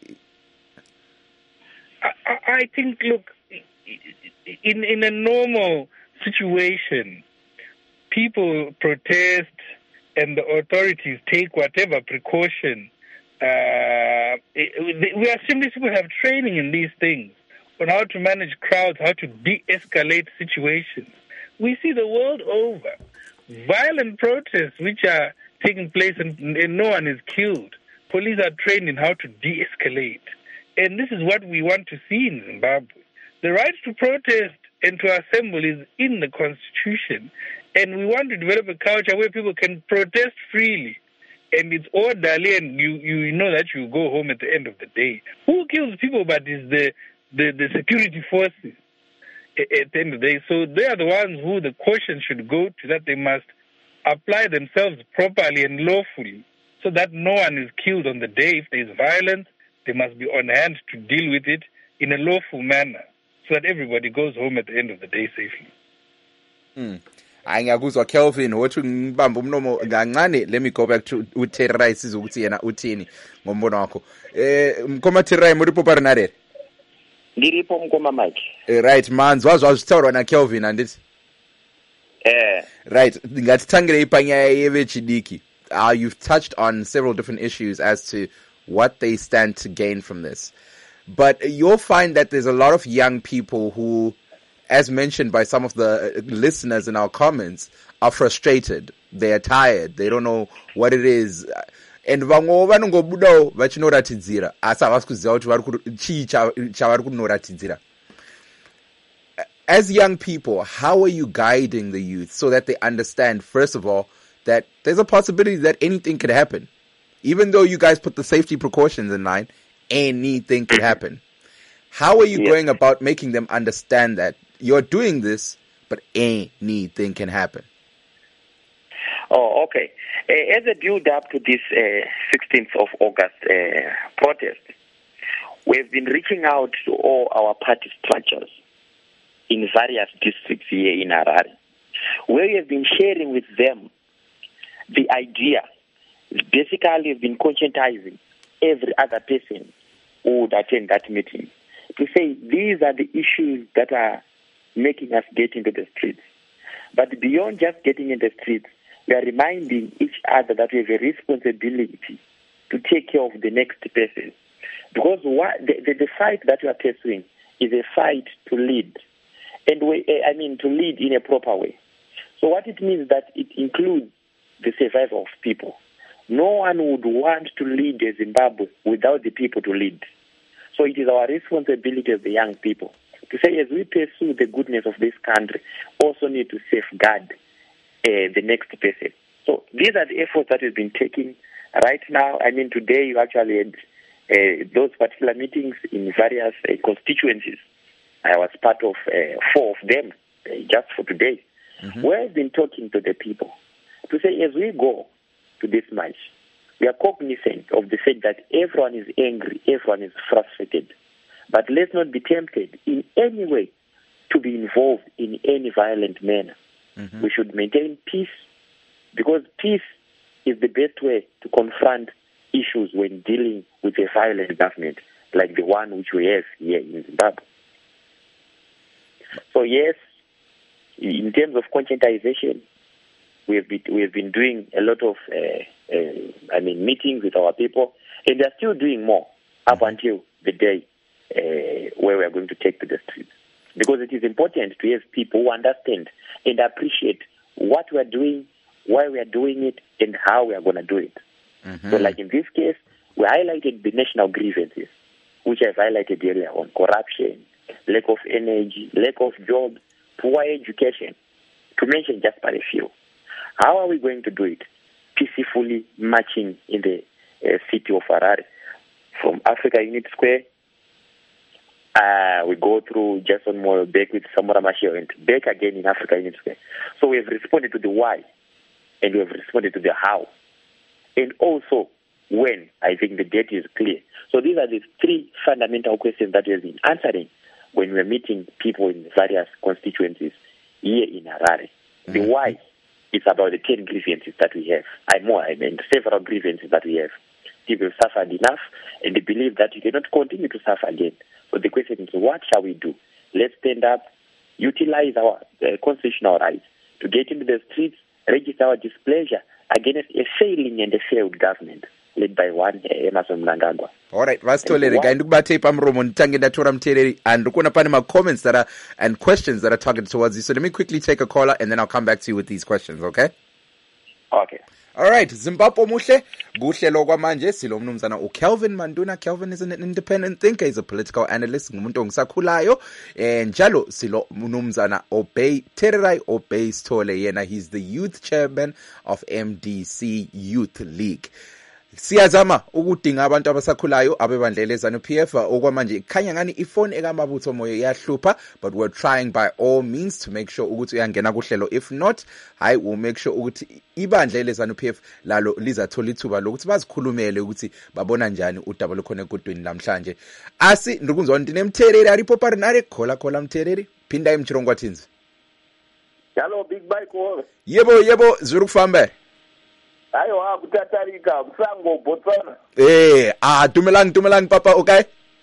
I, I think, look, in in a normal situation, people protest and the authorities take whatever precaution. Uh, we assume these people have training in these things, on how to manage crowds, how to de-escalate situations. We see the world over violent protests which are taking place and, and no one is killed. Police are trained in how to de-escalate. And this is what we want to see in Zimbabwe. The right to protest and to assemble is in the Constitution. And we want to develop a culture where people can protest freely. And it's orderly, and you, you know that you go home at the end of the day. Who kills people but is the, the, the security forces at, at the end of the day. So they are the ones who the caution should go to, that they must apply themselves properly and lawfully so that no one is killed on the day. If there is violence, they must be on hand to deal with it in a lawful manner so that everybody goes home at the end of the day safely. Mm. Ngiyakuzwa Kelvin wathi ngibamba umnomo kancane. Let me go back to uTerrai sizokuthi yena uthini ngombono wakho. Eh mkoma Terrai muri popara nare. Ngiripo mkoma Mike. Eh, right man, zwazwa zwitsaurwa na Kelvin andithi. Eh right, ngathithangire ipanya yevechidiki. Uh you've touched on several different issues as to what they stand to gain from this. But you'll find that there's a lot of young people who, as mentioned by some of the listeners in our comments, are frustrated. They are tired. They don't know what it is. And vamwe vanongobudawo vachinoratidzira asi havasi kuziva kuti chii chavari kunoratidzira. As young people, how are you guiding the youth so that they understand, first of all, that there's a possibility that anything could happen? Even though you guys put the safety precautions in line, anything could happen. How are you yeah. going about making them understand that you're doing this, but anything can happen? Oh, okay. Uh, as a build-up to this uh, sixteenth of August uh, protest, we've been reaching out to all our party structures in various districts here in Harare, where we have been sharing with them the idea. Basically, we've been conscientizing every other person who would attend that meeting to say these are the issues that are making us get into the streets. But beyond just getting in the streets, we are reminding each other that we have a responsibility to take care of the next person. Because what, the, the, the fight that we are pursuing is a fight to lead. And we, I mean, to lead in a proper way. So what it means that it includes the survival of people. No one would want to lead Zimbabwe without the people to lead. So it is our responsibility as the young people to say, as we pursue the goodness of this country, also need to safeguard uh, the next person. So these are the efforts that we've been taking right now. I mean, today you actually had uh, those particular meetings in various uh, constituencies. I was part of uh, four of them uh, just for today, mm-hmm. where I've been talking to the people to say, as we go to this march, we are cognizant of the fact that everyone is angry, everyone is frustrated. But let's not be tempted in any way to be involved in any violent manner. Mm-hmm. We should maintain peace, because peace is the best way to confront issues when dealing with a violent government like the one which we have here in Zimbabwe. So yes, in terms of conscientization, we have been, we have been doing a lot of, uh, uh, I mean, meetings with our people, and they're still doing more up until the day uh, where we are going to take to the streets. Because it is important to have people who understand and appreciate what we are doing, why we are doing it, and how we are going to do it. Mm-hmm. So like in this case, we highlighted the national grievances, which I've highlighted earlier on: corruption, lack of energy, lack of jobs, poor education, to mention just but a few. How are we going to do it? Peacefully marching in the uh, city of Harare from Africa Unit Square. Uh, we go through Jason Moyo, back with Samora Machel, and back again in Africa Unit Square. So we have responded to the why, and we have responded to the how, and also when. I think the date is clear. So these are the three fundamental questions that we have been answering when we're meeting people in various constituencies here in Harare. Mm-hmm. The why is about the ten grievances that we have. I more, I mean, several grievances that we have. People have suffered enough, and they believe that you cannot continue to suffer again. So the question is, what shall we do? Let's stand up, utilize our uh, constitutional rights to get into the streets, register our displeasure against a failing and a failed government led by one uh, Emmerson Mnangagwa. All right, vasitolere kai ndikubate pamuromo nditange ndatora mutereri and ndikuona pane ma comments that are and questions that are targeted towards you. So let me quickly take a caller and then I'll come back to you with these questions, okay? Okay. All right, Zimbabwe muhle kuhlelo kwamanje silo mnumzana uKelvin Manduna. Kelvin is an independent thinker, he's a political analyst, ngumuntu ongisakhulayo, and njalo silo mnumzana Obey Tererai Obey Sithole, yena he's the youth chairman of M D C Youth League. Siyazama ukudinga abantu abasakhulayo abebandlela eZANU-P F okwamanje khanya ngani ifone ekamabutho moyo yahlupha, but we're trying by all means to make sure ukuthi uyangena kuhlelo. If not, I will make sure ukuthi ibandlela eZANU-P F lalo lizathola ithuba lokuthi bazikhulumele ukuthi babona njani udaba lokhona egodweni namhlanje. Asi ndikunzwa ndine Mthereri aripo parinare khola khola Mthereri phinda emchirongwa thinzi. Hello big bike all. Yebo yebo zuri kufamba. Ayo ha kutatarika msango Botswana. Eh ah tumelang tumelang papa okay?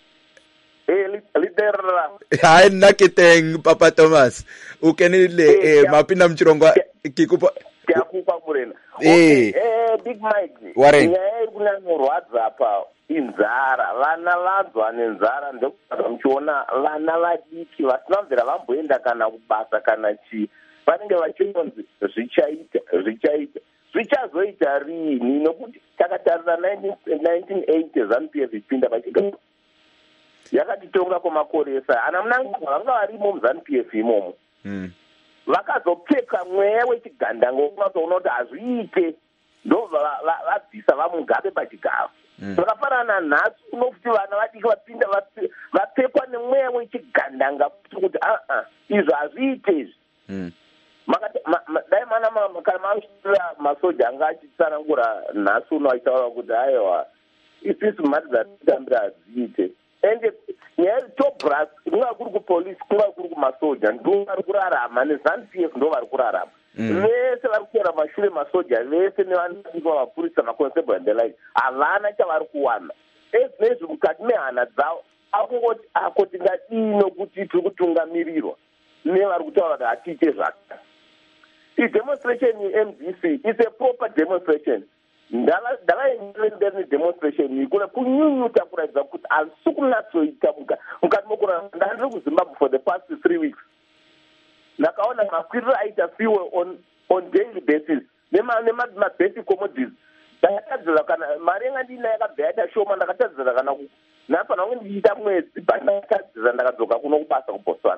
Eh litera. Hayi nna ke teng papa Thomas. O kenile eh mapinda mchirongwa ke kupa ke akupa morena. Eh eh big Mike. Warren. Eh kuna norwadza pa inzara vana vadzwa nenzara ndokuda mchiona vana vadiki vasinamvera vamboenda kana kubasa kana chi vanenge vachionzi zvichaita zvichaita zvichazoita rini nokuti takatarira nineteen eighty ZANU-P F ipinda pachigaro yakatitonga kwamakoresa ana Mnangagwa vanga varimo muZANU-P F imomo vakazopfeka mweya wechigandango unotoona kuti hazviite ndo vabvisa vamugabe pachigaro. Zvakafanana nhasi unokuti vana vadiki vapinda vapfekwa nemweya wechigandanga kuti aa izvi hazviite izvi. Dai mana kana mausira masoja anga achitsanangura nhasi uno achitaura kuti aiwa isisi mari dzatitambira hadziite. Ende nyaya top brass kunga kuri kupolisi kunga kuri kumasoja ndo vari kurarama neZANU-P F ndo vari kurarama. Vese vari kuera mashure masoja vese nevanadiki vamapurisa maconstable and the like havana chavari kuwana. Ezvinezvi mukati mehana dzavo akungoti ako tingadii nokuti tiri kutungamirirwa nevari kutaura kuti hatiite zvaka. I-demonstration ye-M D C is a proper demonstration. Ndakaenderera nedemonstration iyi kuna kunyunyuta kuratidza kuti hazisi kunatsoita mukati mokurarama. Ndandiri kuZimbabwe for the past three weeks. Ndakaona makwiriro aita fuel on on daily basis nema-basic commodities. Ndakatadzira kana mari yanga ndina yakabva yaita shoma ndakatadzira kana napana wange ndichiita mwedzi but ndakatadzira ndakadzoka kuno kubasa kuBotswana.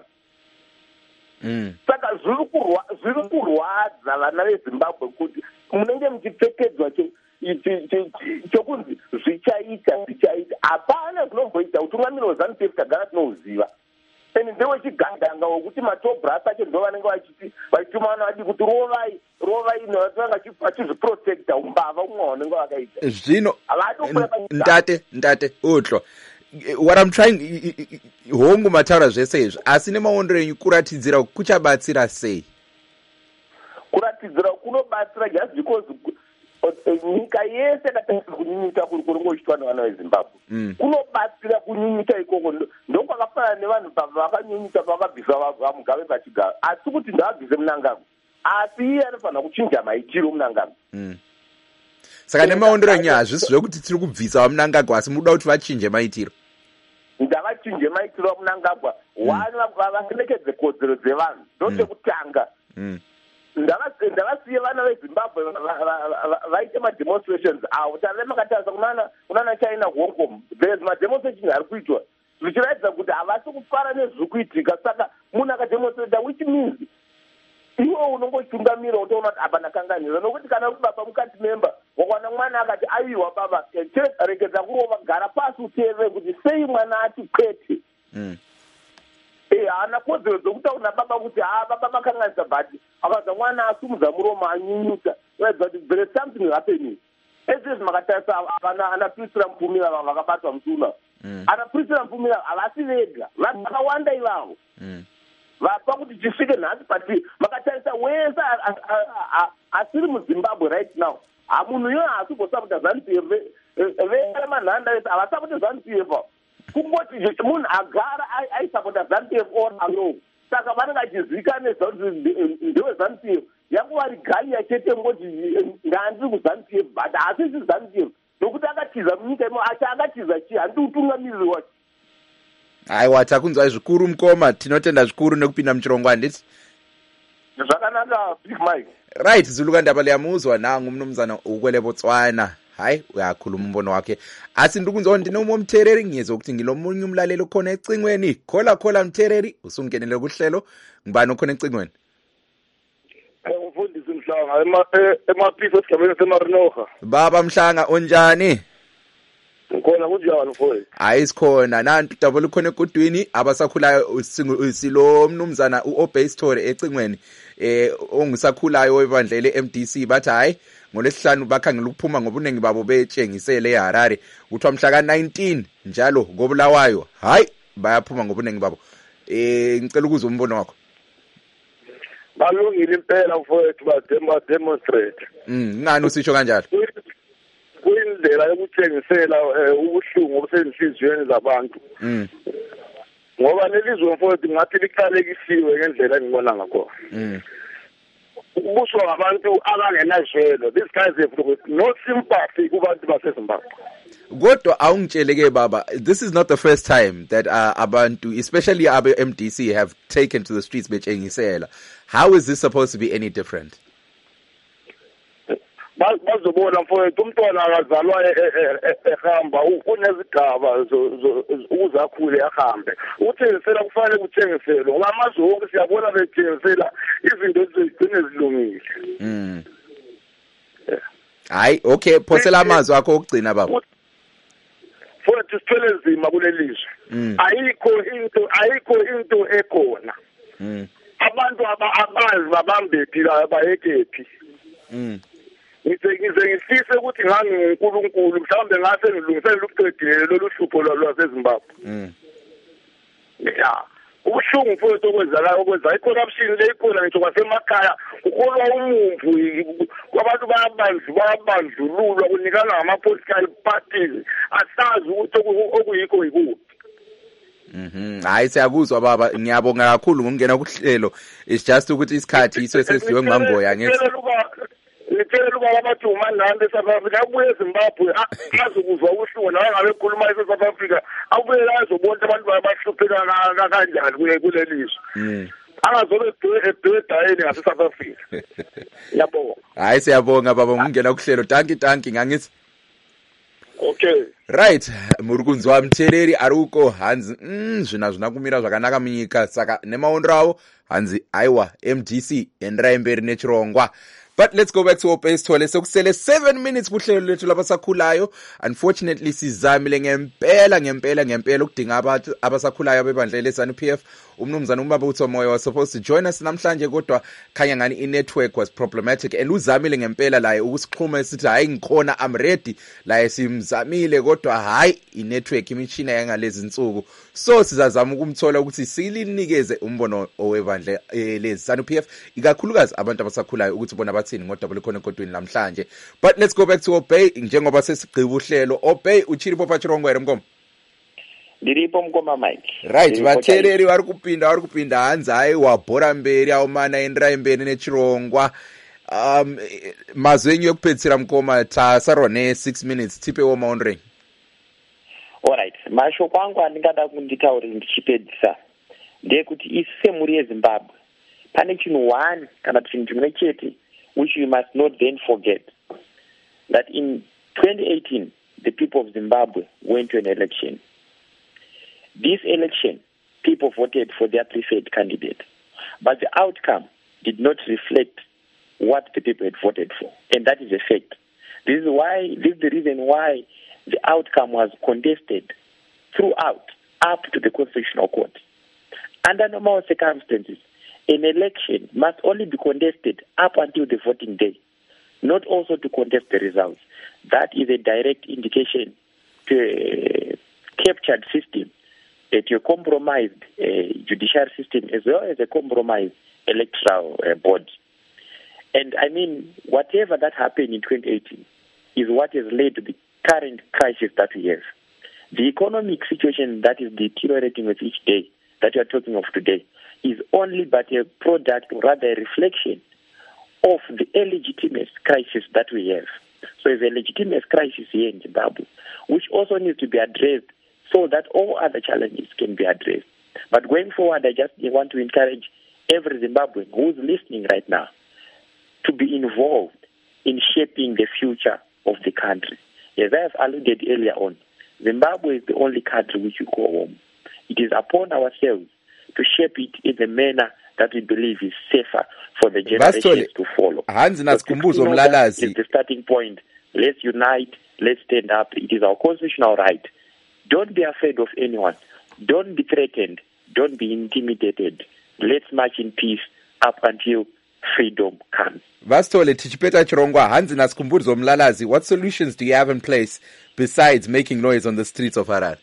Saka zviri kurwadza vana veZimbabwe kuti munenge muchipfekedzwa chokunzi zvichaita zvichaita hapana zvinomboita. Utungamiri hweZANU-P F tagara tinohuziva ende ndewechigandanga wokuti matobras acho ndo vanenge vachiti vachituma vana vadiki kuti rovai rovai nevatanga vachizviprotecta umbava umwe vanenge vakaita zvino ntate ntate utlwa. What I'm trying hongu mataura zvese izvi asi nemaondero enyu kuratidzira kuchabatsira sei? Kuratidzira kunobatsira just because nyika yese yakatarisa kunyinyika kuri kuringoitwa nevana veZimbabwe kunobatsira kunyinyika ikoko ndokwakafanana nevanhu vakanyunyika vakabvisa vamugabe pachigaro asi kuti ndavabvise Mnangagwa asi iye anofanira kuchinja maitiro Mnangagwa. Saka nemaondero enyu hazvisi zvokuti tiri kubvisa vaMnangagwa asi muda kuti vachinje maitiro. Ndavachinje maitiro vaMnangagwa wani varemekedze kodzero dzevanhu ndotekutanga. ndavasiye vana vezimbabwe vaite mademonstrations avo tarire makatarisa kunana china hong kong there's mademonstrations ari kuitwa zvichiratidza kuti havasi kufara nezviri kuitika saka munhu akademonstrata which means iwe unongotungamira utoona kuti apa ndakanganira nokuti kana uri baba mukati memba wakwana mwana akati aiwa baba rekedza kurova gara pasi uteerere kuti sei mwana ati kwete haana kodzero dzokutaura baba kuti ha baba makanganisa bhati akaza mwana asumudza muromo anyunyusa uratidza kuti there is something happening ezvezvi makatarisa anaprisira mupfumira vavo vakabatwa musuna anaprisira mupfumira havasi vega vanhu vakawanda ivavo vapa kuti tisvike nhasi pati makatarisa wese asiri muzimbabwe right now hamunhu iyoyo haasi kusaputa zanup f vemanhanda vese havasaputa zanup f kungoti munhu agara aisapota zanup f all along saka vanenge achizivikanwa nezvakuti ndewe zanup f yanguva rigaliya chete ngoti ngandiri kuzanup f but hasisi zanup f nokuti akatiza munyika imo achi akatiza chii handiti utungamiriri wacho aiwa takunzwai zvikuru mukoma tinotenda zvikuru nekupinda muchirongwa handiti zvakanaka big mike right zuluka ndaba liyamuzwa nangu mnumzana ukwele botswana hayi uyakhuluma umbono wakhe asi ndikunzwa ndinomwe mthereri ngiyezwa ukuthi ngilomunye umlaleli khona ecingweni khola khola mthereri usungenele kuhlelo ngibani okhona ecingweni umfundisi Mhlanga emaphisa esigabeni seMarinoha baba Mhlanga onjani Ngikona kunjani mfowethu hayi sikhona nantu dabula khona egudwini abasakhulayo silo mnumzana uObey Story ecingweni eh ongisakhulayo webandlele M D C bathi hayi ngolesihlanu bakhangela ukuphuma ngobunengi babo betshengisele eHarare kuthiwa mhla ka nineteen njalo ngobulawayo hayi bayaphuma ngobunengi babo eh ngicela ukuzwa umbono wakho balungile impela mfowethu ba demonstrate mm ngani usisho kanjalo kuyindlela yokuthengisela ubuhlungu obusenhliziyweni zabantu mm ngoba lelizwe mfowethu ngathi liqalekisiwe ngendlela engibona ngakho mm ubuswa ngabantu abangenazwelo. These guys have no sympathy kubantu baseZimbabwe. Kodwa awungitsheleke baba, this is not the first time that uh, abantu, especially our M D C, have taken to the streets betshengisela. How is this supposed to be any different? Bazobona mfowethu umntwana akazalwa ehamba unezigaba uzakhule ahambe uthengisela kufanele kuthengiselwe ngoba amazwe wonke siyabona bethengisela izinto ezigcine zilungile. Mm. Hayi okay phosela amazwi akho okugcina baba. Futhi sithele nzima kulelizwe. Ayikho into ayikho into ekhona. Mm. Abantu abazi babambephi la bayekephi. Mm. Ngize ngihlise ukuthi ngani uNkulunkulu mhlambe ngase ngilungisele ukuqedela lolu hlupho lwaseZimbabwe. Mm. Yeah. Ubuhlungu mfowethu okwenzakala okwenza icorruption le ikhona ngisho kwasemakhaya kuholwa umumvu kwabantu bayabandlu bayabandlululwa kunikana ngama-political parties asazi ukuthi okuyikho yikuphi. Mhm hayi siyakuzwa baba ngiyabonga kakhulu ngokungena kuhlelo it's just ukuthi isikhathi iso sesidliwe ngibamboya ngithi ngitshela ukuba abantu uMandla eSouth Africa abuye eZimbabwe azokuzwa ubuhlungu nawe ngabe ekhuluma eSouth Africa abuye azobona abantu bayabahlupheka kanjani kuye kulelizwe. Mm. Angazobe ebhedayini ngase South Africa. Yabonga. Hayi siyabonga baba ngingena kuhlelo tanki tanki ngangithi. Okay. Right, murukunzwa mthereri aruko hanzi mm zvina zvina kumira zvakanaka munyika saka nemaondrawo hanzi aiwa M D C endra emberi nechirongwa. But let's go back to Obey Story. Sekusele seven minutes kuhlelo lethu labasakhulayo. Unfortunately sizamile ngempela ngempela ngempela ukudinga abantu abasakhulayo bebandlele ZANU-P F. Umnumzana uMbaba uThomoyo was supposed to join us namhlanje kodwa khanya ngani i-network was problematic and uzamile ngempela laye ukusixhuma esithi hayi ngikhona I'm ready laye simzamile kodwa hayi i-network imishina yangalezi insuku so sizazama ukumthola ukuthi silinikeze umbono owebandle lezi ZANU-P F ikakhulukazi abantu abasakhulayo ukuthi bona bathini ngodaba khona kodweni namhlanje. But let's go back to Obey njengoba sesigqiba uhlelo. Obey uchiripo pachirongwa ere mkomo ndiripo mkoma Mike. Right, vathereri vari kupinda vari kupinda hanzi hayi wabhora mberi aumana endera mberi nechirongwa. Um mazwi enyu ekupedzisira mkoma tasarwa ne six minutes tipewo maonrei. Alright, mashoko angu andingada kunditaurira ndichipedzisa ndekuti isu semhuri yeZimbabwe pane chinhu one kana chinhu chimwe chete which we must not then forget, that in twenty eighteen the people of Zimbabwe went to an election. This election, people voted for their preferred candidate, but the outcome did not reflect what the people had voted for, and that is a fact. This is why, this is the reason why the outcome was contested throughout, up to the Constitutional Court. Under normal circumstances, an election must only be contested up until the voting day, not also to contest the results. That is a direct indication to a captured system, uh, to a compromised uh, judicial system, as well as a compromised electoral uh, board. And I mean, whatever that happened in twenty eighteen is what has led to the current crisis that we have. The economic situation that is deteriorating with each day that we are talking of today is only but a product, or rather a reflection, of the illegitimate crisis that we have. So there's a legitimate crisis here in Zimbabwe, which also needs to be addressed so that all other challenges can be addressed. But going forward, I just want to encourage every Zimbabwean who's listening right now to be involved in shaping the future of the country. As I have alluded earlier on, Zimbabwe is the only country which we call home. It is upon ourselves to shape it in the manner that we believe is safer for the generations to follow. Hanzi nasikhumbuzo Mlalazi is the starting point. Let's unite, let's stand up. It is our constitutional right. Don't be afraid of anyone. Don't be threatened. Don't be intimidated. Let's march in peace up until freedom comes. Vasitole Tichipeta Chirongwa, Hanzi nasikhumbuzo Mlalazi, what solutions do you have in place besides making noise on the streets of Harare?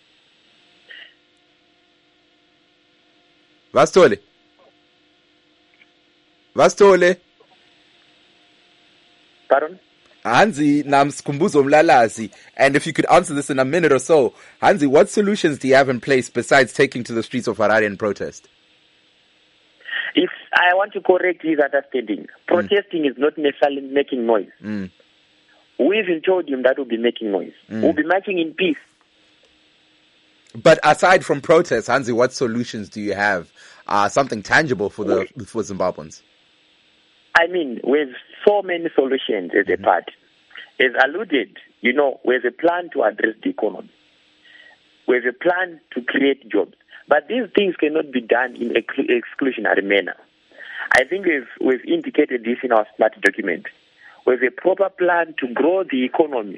Vasitole. Vasitole. Pardon? Hanzi namsikhumbuzo Mlalazi, and if you could answer this in a minute or so, Hanzi, what solutions do you have in place besides taking to the streets of Harare and protest? If I want to correct his understanding, protesting mm. is not necessarily making noise. Mm. We even told him that we'll be making noise. Mm. We'll be marching in peace. But aside from protests, Hanzi, what solutions do you have? Uh, something tangible for the for Zimbabweans? I mean, we have so many solutions as a party. As alluded, you know, we have a plan to address the economy. We have a plan to create jobs. But these things cannot be done in an exclusionary manner. I think we've, we've indicated this in our SMART document. We have a proper plan to grow the economy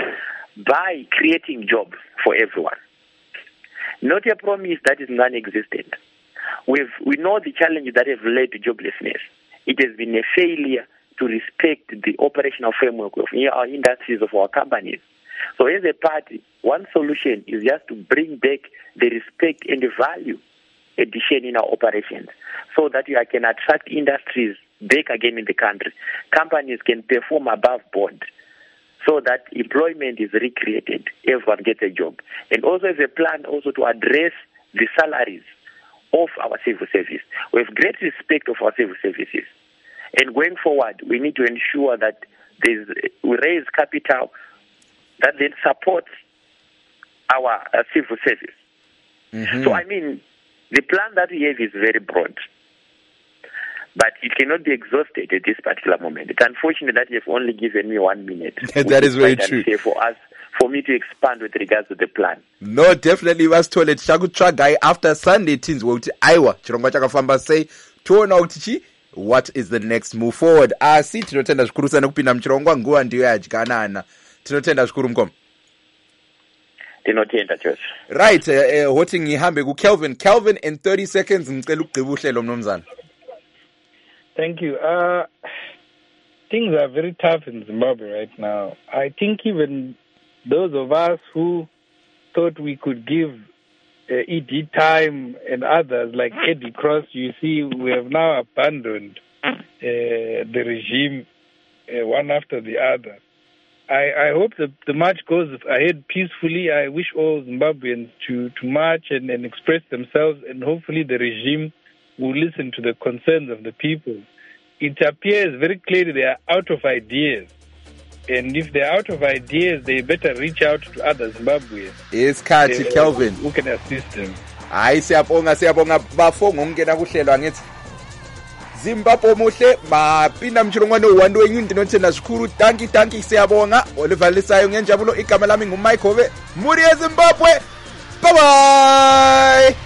by creating jobs for everyone. Not a promise that is non-existent. We've, we know the challenges that have led to joblessness. It has been a failure to respect the operational framework of our industries, of our companies. So as a party, one solution is just to bring back the respect and the value addition in our operations so that we can attract industries back again in the country. Companies can perform above board so that employment is recreated, everyone gets a job. And also as a plan also to address the salaries of our civil service. We have great respect of our civil services. And going forward, we need to ensure that there's, we raise capital that then supports our uh, civil service. Mm-hmm. So, I mean, the plan that we have is very broad, but it cannot be exhausted at this particular moment. It's unfortunate that you've only given me one minute. That is very true. For us, for me to expand with regards to the plan. No, definitely was told it. Shakutra guy after Sunday teams will Iowa. Chirongwa chakafamba say tuona utichi. What is the next move forward? Asi tinotenda zvikuru sana kupinda muchirongwa nguva ndiyo yadyanana. Tinotenda zvikuru mkomo. Tinotenda chose. Right, uh, uh, hoti ngihambe ku Kelvin. Kelvin in thirty seconds ngicela ukugqiba uhlelo mnomzana. Thank you. Uh things are very tough in Zimbabwe right now. I think even those of us who thought we could give uh, E D time and others like Eddie Cross, you see, we have now abandoned uh, the regime uh, one after the other. I, I hope that the march goes ahead peacefully. I wish all Zimbabweans to, to march and, and express themselves, and hopefully the regime will listen to the concerns of the people. It appears very clearly they are out of ideas. And if they're out of ideas, they better reach out to other Zimbabweans. Yes, Kati, uh, Kelvin. Who can assist them. Hayi siyabonga siyabonga bafonga ungena kuhlelo angithi. Zimbabwe muhle bapinda mchirongwane uwandi wenyu ndinothenda zvikuru danki danki siyabonga olivalisayo ngenjabulo igama lami nguMike Hove muri eZimbabwe bye bye.